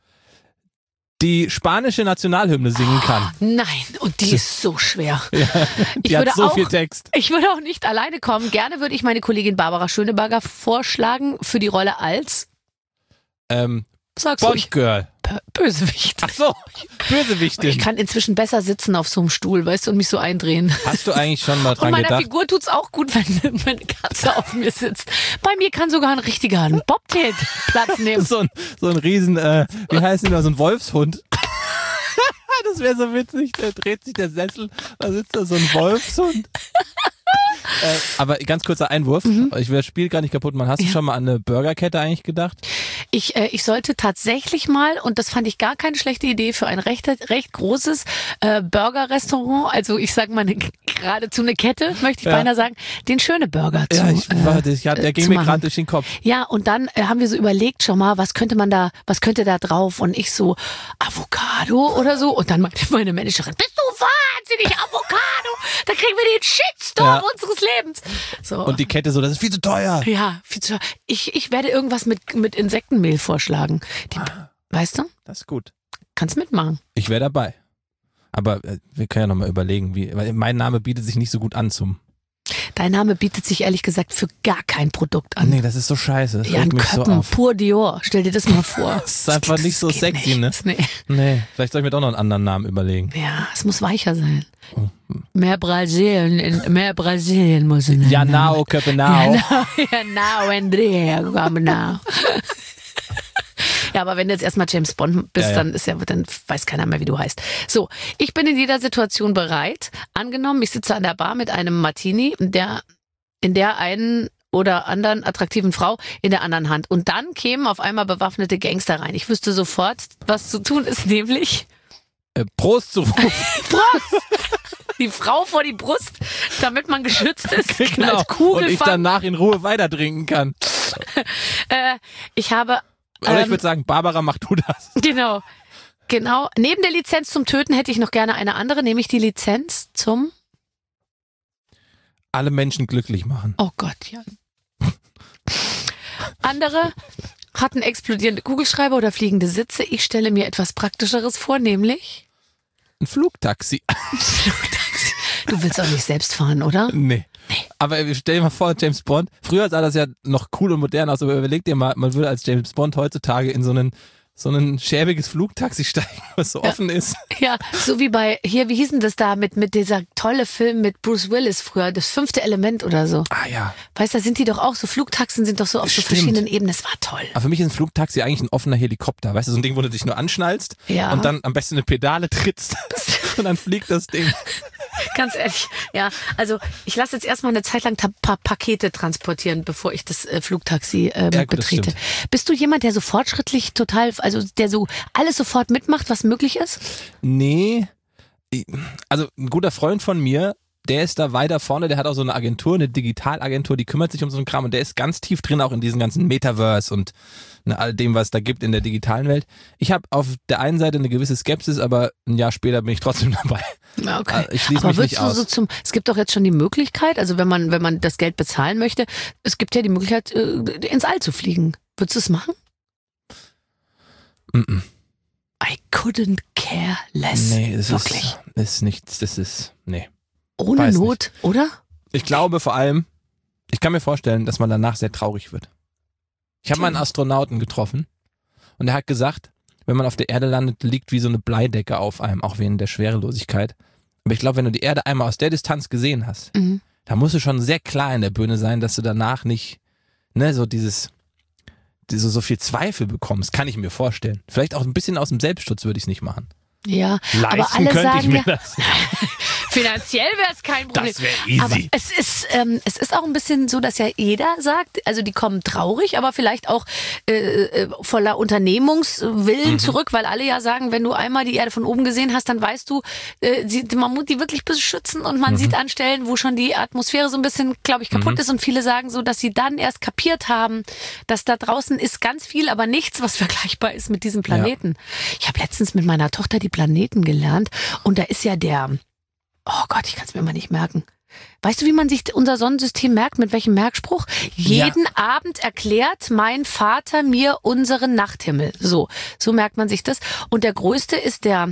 die spanische Nationalhymne singen kann. Nein, und die ist so schwer. Die hat so viel Text. Ich würde auch nicht alleine kommen. Gerne würde ich meine Kollegin Barbara Schöneberger vorschlagen für die Rolle als sag's ruhig. Bond-Girl. Bösewicht. Ach so, Bösewichtin. Ich kann inzwischen besser sitzen auf so einem Stuhl, weißt du, und mich so eindrehen. Hast du eigentlich schon mal Und dran meiner gedacht? Figur tut's auch gut, wenn meine Katze auf mir sitzt. Bei mir kann sogar ein richtiger Bobtail Platz nehmen. So ein riesen, wie heißt denn da, so ein Wolfshund. Das wäre so witzig, da dreht sich der Sessel, da sitzt da so ein Wolfshund. Aber ganz kurzer Einwurf, ich will das Spiel gar nicht kaputt machen. Hast du schon mal an eine Burgerkette eigentlich gedacht? Ich sollte tatsächlich mal, und das fand ich gar keine schlechte Idee, für ein recht großes Burger-Restaurant, also ich sag mal geradezu eine Kette, möchte ich beinahe sagen, den Schöne Burger zu der ging mir gerade durch den Kopf. Ja, und dann haben wir so überlegt schon mal, was könnte da drauf? Und ich so, Avocado oder so. Und dann meinte meine Managerin, bist du wahnsinnig, Avocado? Da kriegen wir den Shitstorm unseres Lebens. So. Und die Kette so, das ist viel zu teuer. Ja, viel zu teuer. Ich werde irgendwas mit Insektenmehl vorschlagen. Weißt du? Das ist gut. Kannst mitmachen. Ich wäre dabei. Aber wir können ja nochmal überlegen, weil mein Name bietet sich nicht so gut an zum... Dein Name bietet sich ehrlich gesagt für gar kein Produkt an. Nee, das ist so scheiße. Das Jan regt mich Köppen, so auf. pur Dior. Stell dir das mal vor. Das ist einfach nicht so geht sexy, nicht. ne? Nee, vielleicht soll ich mir doch noch einen anderen Namen überlegen. Ja, es muss weicher sein. Mehr Brasilien muss es Janao Köppenau. Janao, Andrea, Köppenau. Ja, aber wenn du jetzt erstmal James Bond bist, dann weiß keiner mehr, wie du heißt. So, ich bin in jeder Situation bereit. Angenommen, ich sitze an der Bar mit einem Martini, in der einen oder anderen attraktiven Frau in der anderen Hand. Und dann kämen auf einmal bewaffnete Gangster rein. Ich wüsste sofort, was zu tun ist, nämlich Prost zu rufen. Prost! Die Frau vor die Brust, damit man geschützt ist. Genau. Und ich danach in Ruhe weiter trinken kann. Ich habe... Oder ich würde sagen, Barbara, mach du das. Genau. Neben der Lizenz zum Töten hätte ich noch gerne eine andere, nämlich die Lizenz zum... Alle Menschen glücklich machen. Oh Gott, ja. Andere hatten explodierende Kugelschreiber oder fliegende Sitze. Ich stelle mir etwas Praktischeres vor, nämlich... Ein Flugtaxi. Du willst auch nicht selbst fahren, oder? Nee. Aber stell dir mal vor, James Bond, früher sah das ja noch cool und modern aus, aber überleg dir mal, man würde als James Bond heutzutage in so ein schäbiges Flugtaxi steigen, was so offen ist. Ja, so wie bei, hier, wie hieß denn das da, mit dieser tolle Film mit Bruce Willis früher, das 5. Element oder so. Ah ja. Weißt du, da sind die doch auch so, Flugtaxen sind doch so auf so Stimmt. verschiedenen Ebenen, das war toll. Aber für mich ist ein Flugtaxi eigentlich ein offener Helikopter, weißt du, so ein Ding, wo du dich nur anschnallst Ja. und dann am besten eine Pedale trittst und dann fliegt das Ding. Ganz ehrlich, ja. Also ich lasse jetzt erstmal eine Zeit lang Pakete transportieren, bevor ich das Flugtaxi Ja, gut, das betrete. stimmt. Bist du jemand, der so fortschrittlich total, also der so alles sofort mitmacht, was möglich ist? Nee, also ein guter Freund von mir, der ist da weiter vorne, der hat auch so eine Agentur, eine Digitalagentur, die kümmert sich um so einen Kram und der ist ganz tief drin auch in diesen ganzen Metaverse und all dem, was es da gibt in der digitalen Welt. Ich habe auf der einen Seite eine gewisse Skepsis, aber ein Jahr später bin ich trotzdem dabei. Ja, okay. Ich schließe Aber mich nicht würdest du aus. so es gibt doch jetzt schon die Möglichkeit, also wenn man das Geld bezahlen möchte, es gibt ja die Möglichkeit, ins All zu fliegen. Würdest du es machen? Mm-mm. I couldn't care less. Nee, es Wirklich. ist nichts, das ist, nee. Ohne weiß Not, oder? Ich glaube vor allem, ich kann mir vorstellen, dass man danach sehr traurig wird. Ich habe mal einen Astronauten getroffen und der hat gesagt, wenn man auf der Erde landet, liegt wie so eine Bleidecke auf einem, auch wegen der Schwerelosigkeit. Aber ich glaube, wenn du die Erde einmal aus der Distanz gesehen hast, Mhm. da musst du schon sehr klar in der Birne sein, dass du danach nicht, so so viel Zweifel bekommst, kann ich mir vorstellen. Vielleicht auch ein bisschen aus dem Selbstschutz würde ich es nicht machen. Ja, aber Leisten alle könnte sagen ich mir ja, das. finanziell wäre es kein Problem. Das wäre easy. Aber es ist auch ein bisschen so, dass ja jeder sagt, also die kommen traurig, aber vielleicht auch voller Unternehmungswillen zurück, weil alle ja sagen, wenn du einmal die Erde von oben gesehen hast, dann weißt du, man muss die wirklich beschützen und man sieht an Stellen, wo schon die Atmosphäre so ein bisschen, glaube ich, kaputt ist und viele sagen so, dass sie dann erst kapiert haben, dass da draußen ist ganz viel, aber nichts, was vergleichbar ist mit diesem Planeten. Ich habe letztens mit meiner Tochter die Planeten gelernt und da ist ja oh Gott, ich kann es mir immer nicht merken. Weißt du, wie man sich unser Sonnensystem merkt? Mit welchem Merkspruch? Jeden Abend erklärt mein Vater mir unseren Nachthimmel. So merkt man sich das. Und der größte ist der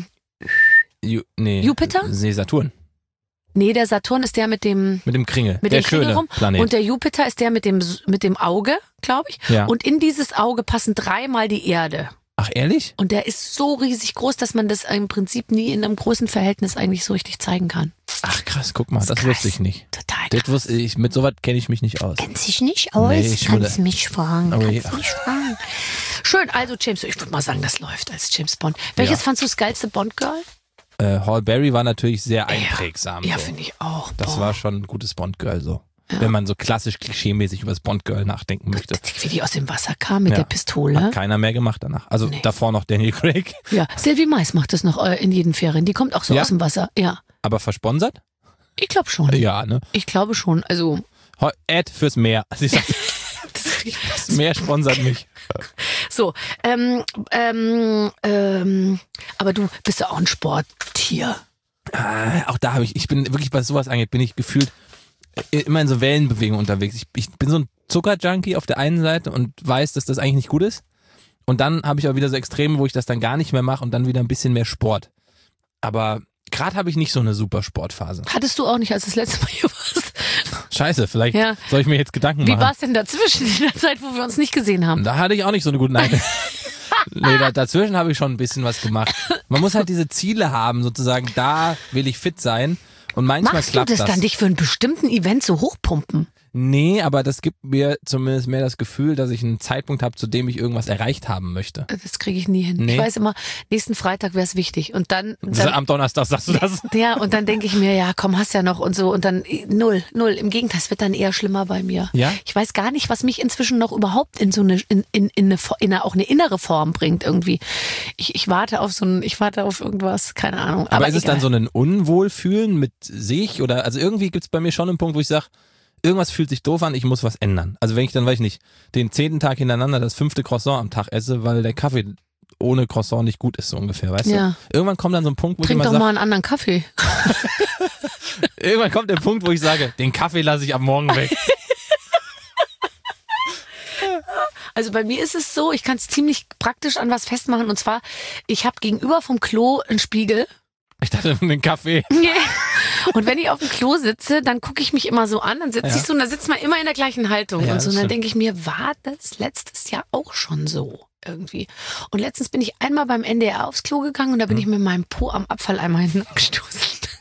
Jupiter? Nee, Saturn. Nee, der Saturn ist der mit dem Kringel. mit der dem Kringel schöne rum. Planet. Und der Jupiter ist der mit dem Auge, glaube ich. Ja. Und in dieses Auge passen 3-mal die Erde. Ach, ehrlich? Und der ist so riesig groß, dass man das im Prinzip nie in einem großen Verhältnis eigentlich so richtig zeigen kann. Ach krass, guck mal, das krass. wusste ich nicht. Total Das krass. wusste ich, mit sowas kenne ich mich nicht aus. Kennt sich nicht aus? Nee, ich Kannst würde- mich fragen. Aber Kannst ja. mich fragen. Schön, also James, ich würde mal sagen, das läuft als James Bond. Welches fandst du das geilste Bond-Girl? Hall Berry war natürlich sehr einprägsam. Ja, so. finde ich auch. Das Boah. war schon ein gutes Bond-Girl so. Wenn man so klassisch klischeemäßig über das Bond-Girl nachdenken möchte. Wie die aus dem Wasser kam mit Ja. der Pistole. Hat keiner mehr gemacht danach. Also Nee. davor noch Daniel Craig. Ja, Sylvie Mais macht das noch in jeden Ferien. Die kommt auch so Ja? aus dem Wasser. Ja, Aber versponsert? ich glaube schon. Ja, ne? Ich glaube schon. Also, Ad fürs Meer. Sie sagt, das Meer sponsert mich. so. Aber du bist ja auch ein Sporttier. Auch da ich bin wirklich, was sowas angeht, bin ich gefühlt immer in so Wellenbewegungen unterwegs. Ich bin so ein Zuckerjunkie auf der einen Seite und weiß, dass das eigentlich nicht gut ist. Und dann habe ich auch wieder so Extreme, wo ich das dann gar nicht mehr mache und dann wieder ein bisschen mehr Sport. Aber gerade habe ich nicht so eine super Sportphase. Hattest du auch nicht, als das letzte Mal hier warst. Scheiße, vielleicht Ja. soll ich mir jetzt Gedanken Wie machen. war es denn dazwischen in der Zeit, wo wir uns nicht gesehen haben? Da hatte ich auch nicht so eine gute Nein. Nee, dazwischen habe ich schon ein bisschen was gemacht. Man muss halt diese Ziele haben, sozusagen, da will ich fit sein. Und manchmal Machst du klappt das dann, dich für einen bestimmten Event so hochpumpen? Nee, aber das gibt mir zumindest mehr das Gefühl, dass ich einen Zeitpunkt habe, zu dem ich irgendwas erreicht haben möchte. Das kriege ich nie hin. Nee. Ich weiß immer, nächsten Freitag wäre es wichtig. Und dann Am Donnerstag sagst du das? ja, und dann denke ich mir, ja, komm, hast ja noch und so. Und dann null. Im Gegenteil, es wird dann eher schlimmer bei mir. Ja? Ich weiß gar nicht, was mich inzwischen noch überhaupt in so eine, auch eine innere Form bringt irgendwie. Ich warte auf irgendwas, keine Ahnung. Aber ist es egal. dann so ein Unwohlfühlen mit sich? Oder, also irgendwie gibt's bei mir schon einen Punkt, wo ich sage, irgendwas fühlt sich doof an, ich muss was ändern. Also wenn ich dann, weiß ich nicht, den 10. Tag hintereinander das 5. Croissant am Tag esse, weil der Kaffee ohne Croissant nicht gut ist, so ungefähr, weißt Ja. du? Irgendwann kommt dann so ein Punkt, wo Trink ich doch immer mal sage, einen anderen Kaffee. irgendwann kommt der Punkt, wo ich sage, den Kaffee lasse ich ab morgen weg. Also bei mir ist es so, ich kann es ziemlich praktisch an was festmachen. Und zwar, ich habe gegenüber vom Klo einen Spiegel. Ich dachte, den Kaffee. Und wenn ich auf dem Klo sitze, dann gucke ich mich immer so an, dann sitze ich so und da sitzt man immer in der gleichen Haltung Ja, und so. Und das dann stimmt. denke ich mir, war das letztes Jahr auch schon so irgendwie? Und letztens bin ich einmal beim NDR aufs Klo gegangen und da bin ich mit meinem Po am Abfalleimer hinten abgestoßen.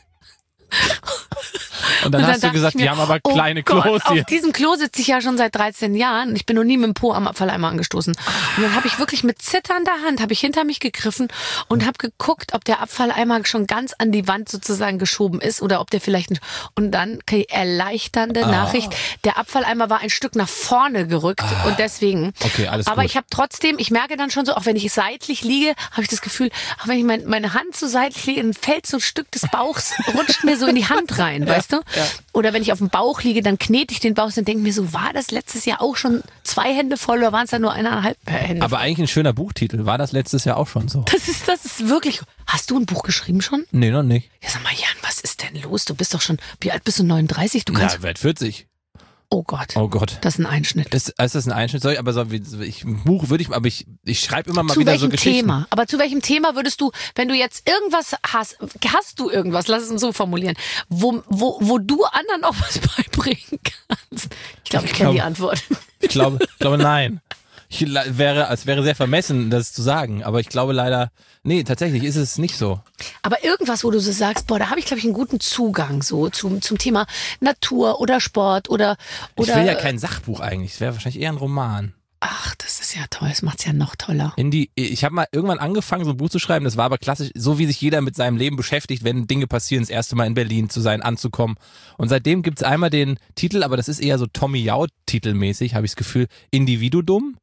Und dann hast du dachte gesagt, ich mir, die haben aber oh kleine Gott, Klos hier. Auf diesem Klo sitze ich ja schon seit 13 Jahren und ich bin noch nie mit dem Po am Abfalleimer angestoßen. Und dann habe ich wirklich mit zitternder Hand habe ich hinter mich gegriffen und habe geguckt, ob der Abfalleimer schon ganz an die Wand sozusagen geschoben ist oder ob der vielleicht nicht. Und dann, okay, erleichternde Nachricht, der Abfalleimer war ein Stück nach vorne gerückt und deswegen. Okay, alles Aber gut. ich habe trotzdem, ich merke dann schon so, auch wenn ich seitlich liege, habe ich das Gefühl, auch wenn ich meine Hand so seitlich liege, dann fällt so ein Stück des Bauchs, rutscht mir so in die Hand rein, weißt du? Oder wenn ich auf dem Bauch liege, dann knete ich den Bauch und denke mir so, war das letztes Jahr auch schon 2 Hände voll oder waren es dann nur 1,5 Hände? Aber eigentlich ein schöner Buchtitel. War das letztes Jahr auch schon so? Das ist wirklich. Hast du ein Buch geschrieben schon? Nee, noch nicht. Ja, sag mal, Jan, was ist denn los? Du bist doch schon, wie alt bist du? 39? Du kannst. Ja, werd 40. Oh Gott. Oh Gott. Das ist ein Einschnitt. Ist das ein Einschnitt? Soll ich, aber so, ein Buch würde ich, aber ich schreibe immer mal Zu wieder so welchem Geschichten. Thema? Aber zu welchem Thema würdest du, wenn du jetzt irgendwas hast du irgendwas, lass es uns so formulieren, wo du anderen auch was beibringen kannst? Ich glaube, ich kenne die Antwort. Ich glaube nein. Es wäre sehr vermessen, das zu sagen, aber ich glaube leider, nee, tatsächlich ist es nicht so. Aber irgendwas, wo du so sagst, boah, da habe ich, glaube ich, einen guten Zugang so zum Thema Natur oder Sport oder Ich will ja kein Sachbuch eigentlich, es wäre wahrscheinlich eher ein Roman. Ach, das ist ja toll, das macht's ja noch toller. Ich habe mal irgendwann angefangen, so ein Buch zu schreiben, das war aber klassisch, so wie sich jeder mit seinem Leben beschäftigt, wenn Dinge passieren, das erste Mal in Berlin zu sein, anzukommen. Und seitdem gibt's einmal den Titel, aber das ist eher so Tommy Jau-Titelmäßig, habe ich das Gefühl, Individudum.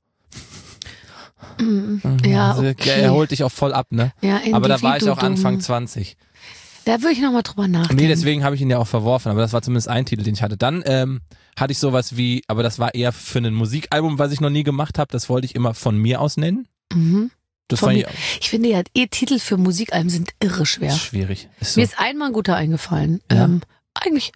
Ja, Also, okay. er holt dich auch voll ab, ne? Ja, Aber da war ich auch Individudum. Anfang 20. Da würde ich nochmal drüber nachdenken. Nee, deswegen habe ich ihn ja auch verworfen, aber das war zumindest ein Titel, den ich hatte. Dann hatte ich sowas wie, aber das war eher für ein Musikalbum, was ich noch nie gemacht habe, das wollte ich immer von mir aus nennen. Mhm. Das Von fand mir. Ich finde ja, Titel für Musikalben sind irre schwer. schwierig. Ist so. Mir ist einmal ein guter eingefallen. Ja. Eigentlich,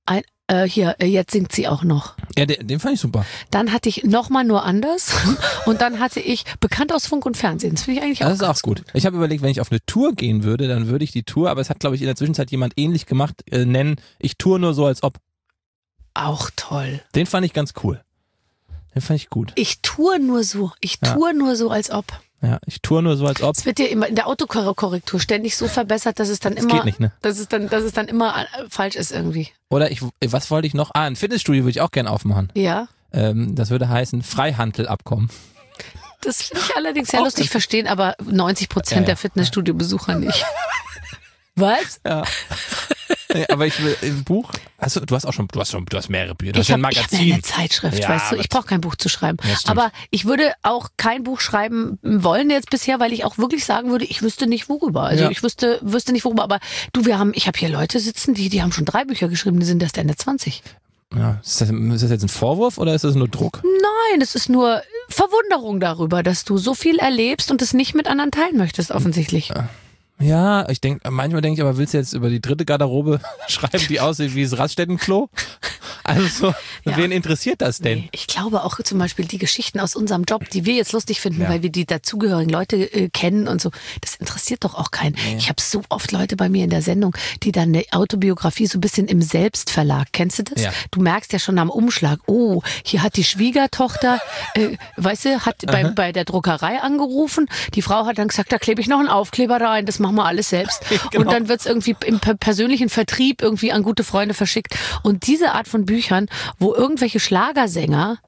jetzt singt sie auch noch. Ja, den fand ich super. Dann hatte ich nochmal nur anders und dann hatte ich bekannt aus Funk und Fernsehen. Das finde ich eigentlich auch Das ist ganz auch gut. Ich habe überlegt, wenn ich auf eine Tour gehen würde, dann würde ich die Tour, aber es hat, glaube ich, in der Zwischenzeit jemand ähnlich gemacht, nennen, ich tour nur so, als ob. Auch toll. Den fand ich ganz cool. Den fand ich gut. Ich tue nur so, als ob. Ja, ich tour nur so, als ob. Es wird dir immer in der Autokorrektur ständig so verbessert, dass es dann Das immer, geht nicht, ne? dass es dann immer falsch ist irgendwie. Oder was wollte ich noch? Ein Fitnessstudio würde ich auch gerne aufmachen. Ja. Das würde heißen Freihandelabkommen. Das finde ich allerdings sehr lustig, verstehen aber 90% der Fitnessstudio-Besucher nicht. Was? Ja. Nee, aber ich will im Buch. Also du hast mehrere Bücher. Du hast Ich ja habe ein hab Magazin. eine Zeitschrift, Ja, weißt du. aber Ich brauche kein Buch zu schreiben. Ja, stimmt. Aber ich würde auch kein Buch schreiben wollen jetzt bisher, weil ich auch wirklich sagen würde, ich wüsste nicht worüber. Also Ja. ich wüsste nicht worüber. Aber du, ich habe hier Leute sitzen, die haben schon 3 Bücher geschrieben, die sind erst Ende 20. Ja, ist das jetzt ein Vorwurf oder ist das nur Druck? Nein, es ist nur Verwunderung darüber, dass du so viel erlebst und es nicht mit anderen teilen möchtest, offensichtlich. Ja, manchmal denke ich, aber willst du jetzt über die dritte Garderobe schreiben, die aussieht wie das Raststättenklo? Also so, Ja. wen interessiert das denn? Nee, ich glaube auch zum Beispiel die Geschichten aus unserem Job, die wir jetzt lustig finden, Ja. weil wir die dazugehörigen Leute kennen und so, das interessiert doch auch keinen. Nee. Ich habe so oft Leute bei mir in der Sendung, die dann eine Autobiografie so ein bisschen im Selbstverlag, kennst du das? Ja. Du merkst ja schon am Umschlag, oh, hier hat die Schwiegertochter, weißt du, hat bei der Druckerei angerufen, die Frau hat dann gesagt, da klebe ich noch einen Aufkleber rein, das machen wir alles selbst. Genau. Und dann wird's irgendwie im persönlichen Vertrieb irgendwie an gute Freunde verschickt. Und diese Art von Büchern, wo irgendwelche Schlagersänger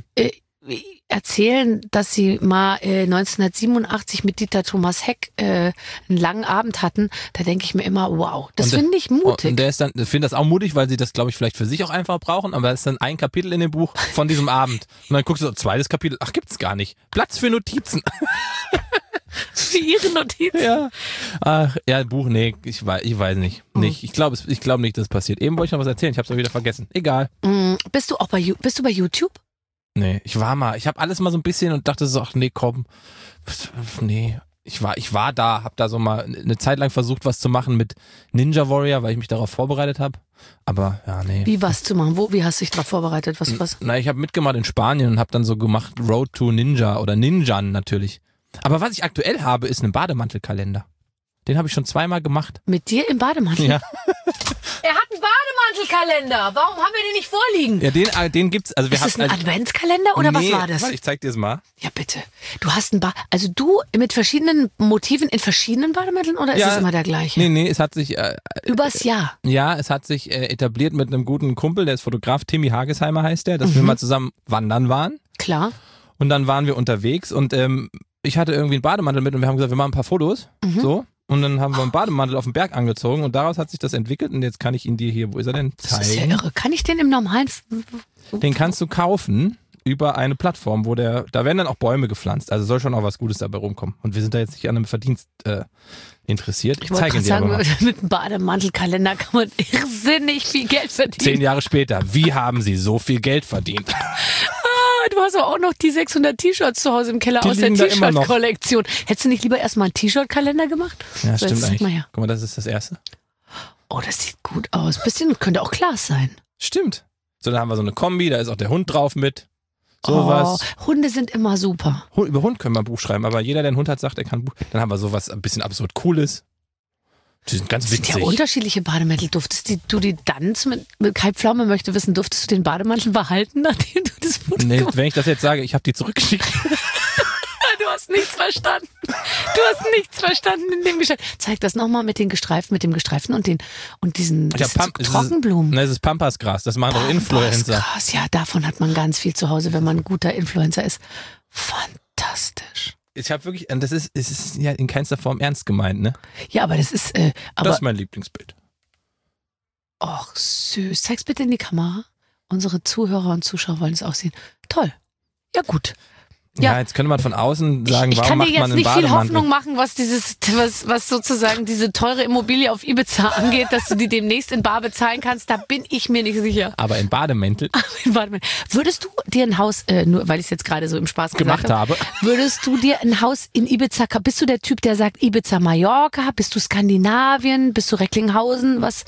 erzählen, dass sie mal 1987 mit Dieter Thomas Heck einen langen Abend hatten, da denke ich mir immer, wow, das finde ich mutig. Und ich finde das auch mutig, weil sie das, glaube ich, vielleicht für sich auch einfach brauchen, aber es ist dann ein Kapitel in dem Buch von diesem Abend. Und dann guckst du, zweites Kapitel, ach, gibt's gar nicht. Platz für Notizen. Für ihre Notizen. Ja. Ach, ja, Buch, nee, ich weiß nicht. Nicht. Ich glaube nicht, dass es passiert. Eben wollte ich noch was erzählen, ich habe es auch wieder vergessen. Egal. Bist du bei YouTube? Nee, ich habe alles mal so ein bisschen und dachte so, ach nee, komm. Nee. Ich war da, habe da so mal eine Zeit lang versucht, was zu machen mit Ninja Warrior, weil ich mich darauf vorbereitet habe. Aber ja, nee. Wie was zu machen? Wie hast du dich darauf vorbereitet? Was? Na, ich habe mitgemacht in Spanien und habe dann so gemacht Road to Ninja oder Ninjan natürlich. Aber was ich aktuell habe, ist ein Bademantelkalender. Den habe ich schon 2-mal gemacht. Mit dir im Bademantel? Ja. Bademantelkalender. Warum haben wir den nicht vorliegen? Ja, den gibt's. Also wir Ist das ein Adventskalender oder was war das? Warte, ich zeig dir das mal. Ja, bitte. Du hast also du mit verschiedenen Motiven in verschiedenen Bademänteln oder ist es immer der gleiche? Nee, es hat sich... Übers Jahr. Ja, es hat sich etabliert mit einem guten Kumpel, der ist Fotograf, Timmy Hagesheimer heißt der, dass wir mal zusammen wandern waren. Klar. Und dann waren wir unterwegs und ich hatte irgendwie einen Bademantel mit und wir haben gesagt, wir machen ein paar Fotos. So. Und dann haben wir einen Bademantel auf den Berg angezogen und daraus hat sich das entwickelt und jetzt kann ich ihn dir hier, wo ist er denn, zeigen. Das ist ja irre. Kann ich den im normalen... Den kannst du kaufen über eine Plattform, da werden dann auch Bäume gepflanzt. Also soll schon auch was Gutes dabei rumkommen. Und wir sind da jetzt nicht an einem Verdienst interessiert. Ich wollte gerade sagen, mit einem Bademantelkalender kann man irrsinnig viel Geld verdienen. 10 Jahre später, wie haben sie so viel Geld verdient? Du hast aber auch noch die 600 T-Shirts zu Hause im Keller Die aus der liegen da immer noch. T-Shirt-Kollektion. Hättest du nicht lieber erstmal einen T-Shirt-Kalender gemacht? Ja, So, stimmt jetzt zeig eigentlich. mal her. Guck mal, das ist das erste. Oh, das sieht gut aus. Bisschen könnte auch Glas sein. Stimmt. So, dann haben wir so eine Kombi, da ist auch der Hund drauf mit. Sowas. Oh, Hunde sind immer super. Über Hund können wir ein Buch schreiben, aber jeder, der einen Hund hat, sagt, er kann ein Buch. Dann haben wir sowas ein bisschen absurd Cooles. Die sind ganz Das sind witzig. ja unterschiedliche Bademäntel. Durftest du die dann mit Kai Pflaume möchte wissen, durftest du den Bademantel behalten, nachdem du das Foto Nee, gemacht wenn ich das jetzt sage, ich habe die zurückgeschickt. hast? Du hast nichts verstanden. Du hast nichts verstanden in dem Geschäft. Zeig das nochmal mit den Gestreiften, und diesen Trockenblumen. Es ist Pampasgras, das machen doch Influencer. Krass, ja, davon hat man ganz viel zu Hause, wenn man ein guter Influencer ist. Fantastisch. Ich habe wirklich, und es ist ja in keinster Form ernst gemeint, ne? Ja, aber das ist, Das ist mein Lieblingsbild. ach süß. Zeig's bitte in die Kamera. Unsere Zuhörer und Zuschauer wollen es auch sehen. Toll. Ja, gut. Ja, Ja. jetzt könnte man von außen sagen, Ich warum kann dir macht jetzt man einen nicht viel Bademantel? Hoffnung machen, was sozusagen diese teure Immobilie auf Ibiza angeht, dass du die demnächst in bar bezahlen kannst. Da bin ich mir nicht sicher. Aber in Bademäntel Warte mal. Würdest du dir ein Haus, nur weil ich es jetzt gerade so im Spaß gemacht gesagt habe, habe. würdest du dir ein Haus in Ibiza, bist du der Typ, der sagt Ibiza Mallorca, bist du Skandinavien, bist du Recklinghausen, was?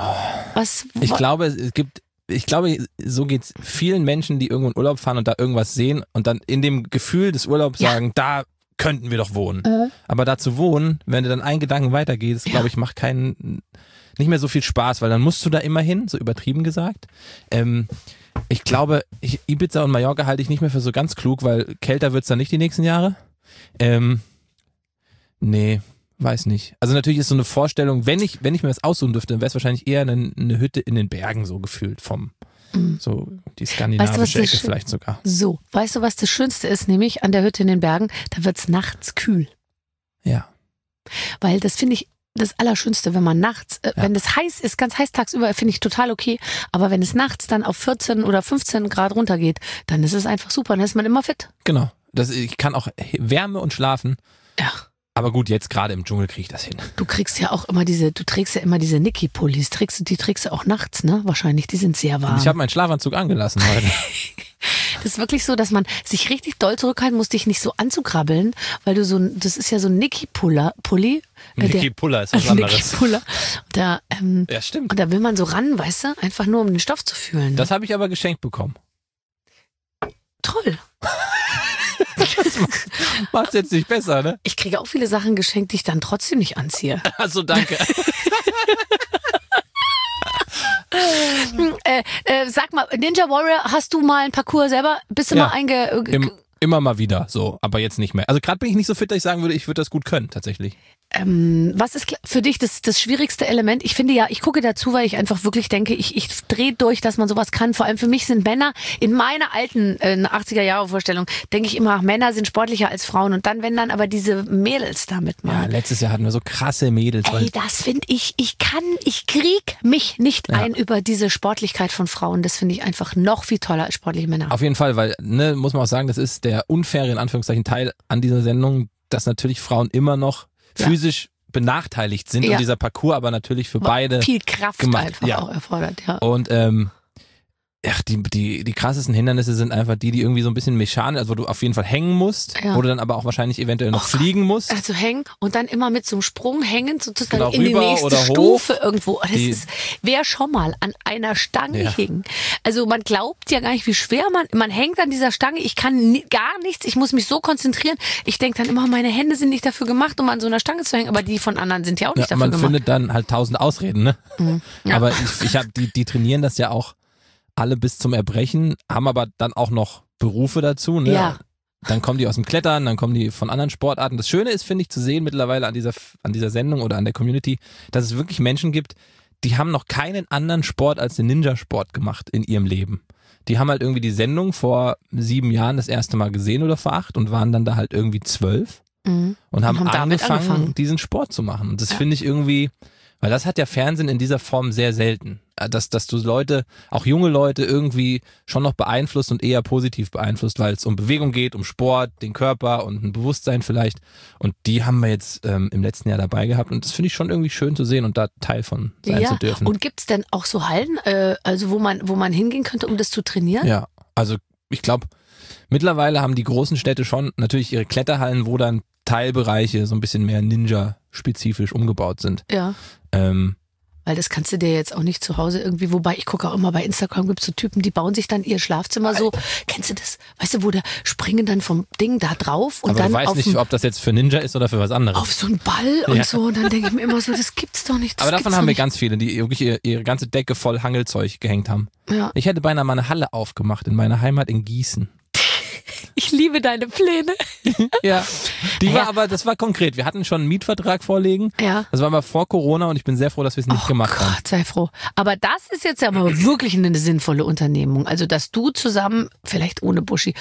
Ich glaube, so geht's vielen Menschen, die irgendwo in Urlaub fahren und da irgendwas sehen und dann in dem Gefühl des Urlaubs sagen, da könnten wir doch wohnen. Aber da zu wohnen, wenn du dann einen Gedanken weitergehst, glaube ich, macht nicht mehr so viel Spaß, weil dann musst du da immer hin, so übertrieben gesagt. Ich glaube, Ibiza und Mallorca halte ich nicht mehr für so ganz klug, weil kälter wird's dann nicht die nächsten Jahre. Nee, weiß nicht. Also natürlich ist so eine Vorstellung, wenn ich mir das aussuchen dürfte, dann wäre es wahrscheinlich eher eine Hütte in den Bergen so gefühlt so die skandinavische Ecke vielleicht sogar. So, weißt du, was das Schönste ist, nämlich an der Hütte in den Bergen, da wird's nachts kühl. Ja. Weil das finde ich das Allerschönste, wenn man nachts, wenn es heiß ist, ganz heiß tagsüber, finde ich total okay. Aber wenn es nachts dann auf 14 oder 15 Grad runtergeht, dann ist es einfach super, dann ist man immer fit. Genau. Ich kann auch Wärme und schlafen. Ja. Aber gut, jetzt gerade im Dschungel kriege ich das hin. Du trägst ja immer diese Niki-Pullis, die trägst du auch nachts, ne? Wahrscheinlich, die sind sehr warm. Ich habe meinen Schlafanzug angelassen heute. Das ist wirklich so, dass man sich richtig doll zurückhalten muss, dich nicht so anzukrabbeln, weil du das ist ja so ein Niki-Pulli. Niki-Puller ist was anderes. Niki-Puller. Ja, Stimmt. Und da will man so ran, weißt du, einfach nur um den Stoff zu fühlen. Das habe ich aber geschenkt bekommen. Toll. Macht's jetzt nicht besser, ne? Ich kriege auch viele Sachen geschenkt, die ich dann trotzdem nicht anziehe. Also danke. Sag mal, Ninja Warrior, hast du mal ein Parcours selber? Bist du mal Immer mal wieder so, aber jetzt nicht mehr. Also gerade bin ich nicht so fit, dass ich sagen würde, ich würde das gut können, tatsächlich. Was ist für dich das schwierigste Element? Ich finde ja, ich gucke dazu, weil ich einfach wirklich denke, ich drehe durch, dass man sowas kann. Vor allem für mich sind Männer, in meiner alten 80er-Jahre-Vorstellung, denke ich immer, Männer sind sportlicher als Frauen. Und dann, wenn dann aber diese Mädels da mitmachen. Ja, letztes Jahr hatten wir so krasse Mädels. Ey, das finde ich krieg mich nicht ein über diese Sportlichkeit von Frauen. Das finde ich einfach noch viel toller als sportliche Männer. Auf jeden Fall, weil, muss man auch sagen, das ist der unfaire, in Anführungszeichen, Teil an dieser Sendung, dass natürlich Frauen immer noch physisch benachteiligt sind und dieser Parcours aber natürlich für beide viel Kraft gemacht. einfach auch erfordert, ja. Und die krassesten Hindernisse sind einfach die irgendwie so ein bisschen mechanisch, also wo du auf jeden Fall hängen musst, wo du dann aber auch wahrscheinlich eventuell noch fliegen musst. Also hängen und dann immer mit so einem Sprung hängen, sozusagen genau, in die nächste oder Stufe irgendwo. Wer schon mal an einer Stange hing. Also man glaubt ja gar nicht, wie schwer man hängt an dieser Stange. Ich kann gar nichts, ich muss mich so konzentrieren. Ich denke dann immer, meine Hände sind nicht dafür gemacht, um an so einer Stange zu hängen, aber die von anderen sind ja auch nicht dafür gemacht. Man findet dann halt 1000 Ausreden, ne? Ja. Aber ich habe die trainieren das ja auch alle bis zum Erbrechen, haben aber dann auch noch Berufe dazu, ne? Ja. Dann kommen die aus dem Klettern, dann kommen die von anderen Sportarten. Das Schöne ist, finde ich, zu sehen mittlerweile an dieser Sendung oder an der Community, dass es wirklich Menschen gibt, die haben noch keinen anderen Sport als den Ninja-Sport gemacht in ihrem Leben. Die haben halt irgendwie die Sendung vor 7 Jahren das erste Mal gesehen oder vor 8 und waren dann da halt irgendwie 12 und haben angefangen, diesen Sport zu machen. Und das finde ich irgendwie, weil das hat ja Fernsehen in dieser Form sehr selten. Dass du Leute, auch junge Leute irgendwie schon noch beeinflusst und eher positiv beeinflusst, weil es um Bewegung geht, um Sport, den Körper und ein Bewusstsein vielleicht. Und die haben wir jetzt im letzten Jahr dabei gehabt und das finde ich schon irgendwie schön zu sehen und da Teil von sein zu dürfen. Und gibt's denn auch so Hallen, also wo man hingehen könnte, um das zu trainieren? Ja, also ich glaube, mittlerweile haben die großen Städte schon natürlich ihre Kletterhallen, wo dann Teilbereiche so ein bisschen mehr Ninja-spezifisch umgebaut sind. Ja. Weil das kannst du dir jetzt auch nicht zu Hause irgendwie, wobei ich gucke auch immer bei Instagram, gibt es so Typen, die bauen sich dann ihr Schlafzimmer so, kennst du das? Weißt du, wo der springen dann vom Ding da drauf und aber dann du weißt nicht, ob das jetzt für Ninja ist oder für was anderes. Auf so einen Ball und so und dann denke ich mir immer so, das gibt's doch nicht. Aber davon haben wir ganz viele, die wirklich ihre ganze Decke voll Hangelzeug gehängt haben. Ja. Ich hätte beinahe mal eine Halle aufgemacht in meiner Heimat in Gießen. Ich liebe deine Pläne. Ja, das war konkret. Wir hatten schon einen Mietvertrag vorlegen. Ja. Das war aber vor Corona und ich bin sehr froh, dass wir es nicht gemacht haben. Gott, sei froh. Aber das ist jetzt aber wirklich eine sinnvolle Unternehmung. Also, dass du zusammen, vielleicht ohne Buschi,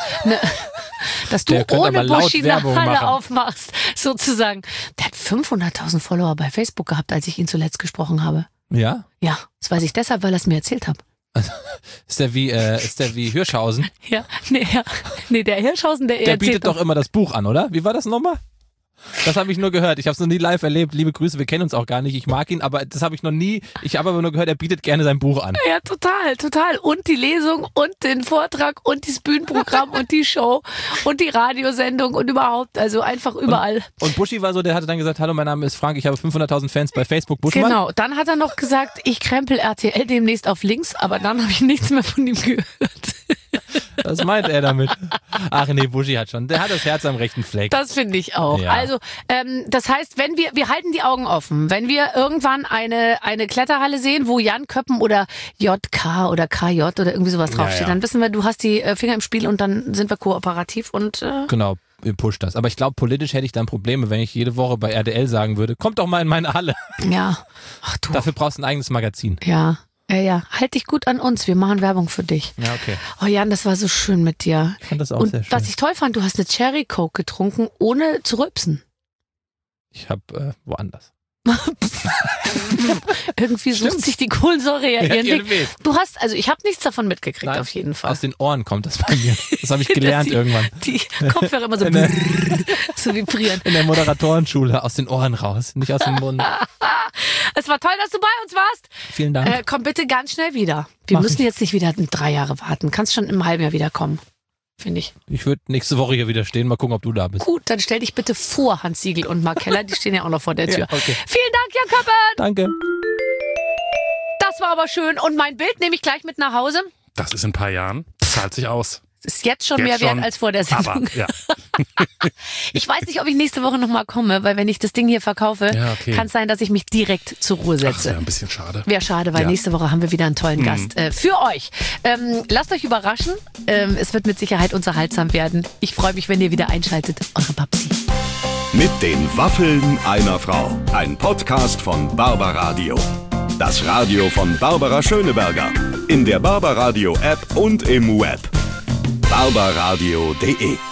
dass du ohne Buschi eine Halle aufmachst, sozusagen. Der hat 500.000 Follower bei Facebook gehabt, als ich ihn zuletzt gesprochen habe. Ja? Ja, das weiß ich deshalb, weil er es mir erzählt hat. Ist der wie Hirschhausen? Ja, nee, der Hirschhausen, der bietet doch immer das Buch an, oder? Wie war das nochmal? Das habe ich nur gehört. Ich habe es noch nie live erlebt. Liebe Grüße, wir kennen uns auch gar nicht. Ich mag ihn, aber das habe ich noch nie. Ich habe aber nur gehört, er bietet gerne sein Buch an. Ja, total. Und die Lesung und den Vortrag und das Bühnenprogramm und die Show und die Radiosendung und überhaupt. Also einfach überall. Und Buschi war so, der hatte dann gesagt, hallo, mein Name ist Frank, ich habe 500.000 Fans bei Facebook. Buschmann. Genau, dann hat er noch gesagt, ich krempel RTL demnächst auf links, aber dann habe ich nichts mehr von ihm gehört. Was meint er damit? Ach nee, Buschi der hat das Herz am rechten Fleck. Das finde ich auch. Ja. Also, das heißt, wenn wir halten die Augen offen, wenn wir irgendwann eine Kletterhalle sehen, wo Jan Köppen oder JK oder KJ oder irgendwie sowas draufsteht, dann wissen wir, du hast die Finger im Spiel und dann sind wir kooperativ und genau, ihr pusht das. Aber ich glaube, politisch hätte ich dann Probleme, wenn ich jede Woche bei RTL sagen würde, kommt doch mal in meine Halle. Ja. Ach du. Dafür brauchst du ein eigenes Magazin. Ja. Ja, halt dich gut an uns. Wir machen Werbung für dich. Ja, okay. Oh Jan, das war so schön mit dir. Ich fand das auch sehr schön. Was ich toll fand, du hast eine Cherry Coke getrunken, ohne zu rülpsen. Ich habe woanders. Irgendwie sucht sich die Kohlensäure ja ihren Weg. Du hast, also ich habe nichts davon mitgekriegt. Nein, auf jeden Fall. Aus den Ohren kommt das bei mir. Das habe ich gelernt irgendwann. Die Kopfhörer immer so, so vibrieren. In der Moderatorenschule, aus den Ohren raus, nicht aus dem Mund. Es war toll, dass du bei uns warst. Vielen Dank. Komm bitte ganz schnell wieder. Wir müssen jetzt nicht wieder 3 Jahre warten. Kannst schon im halben Jahr wiederkommen. Finde ich. Ich würde nächste Woche hier wieder stehen, mal gucken, ob du da bist. Gut, dann stell dich bitte vor Hans Siegel und Mark Keller, die stehen ja auch noch vor der Tür. Ja, okay. Vielen Dank, Jan Köppen. Danke. Das war aber schön. Und mein Bild nehme ich gleich mit nach Hause. Das ist in ein paar Jahren. Das zahlt sich aus. Ist jetzt schon mehr wert als vor der Sendung. Aber, ja. Ich weiß nicht, ob ich nächste Woche nochmal komme, weil wenn ich das Ding hier verkaufe, kann es sein, dass ich mich direkt zur Ruhe setze. Das wäre ein bisschen schade. Wäre schade, weil nächste Woche haben wir wieder einen tollen Gast für euch. Lasst euch überraschen. Es wird mit Sicherheit unterhaltsam werden. Ich freue mich, wenn ihr wieder einschaltet. Eure Babsi. Mit den Waffeln einer Frau. Ein Podcast von Barbaradio. Das Radio von Barbara Schöneberger. In der Barbaradio App und im Web. barbaradio.de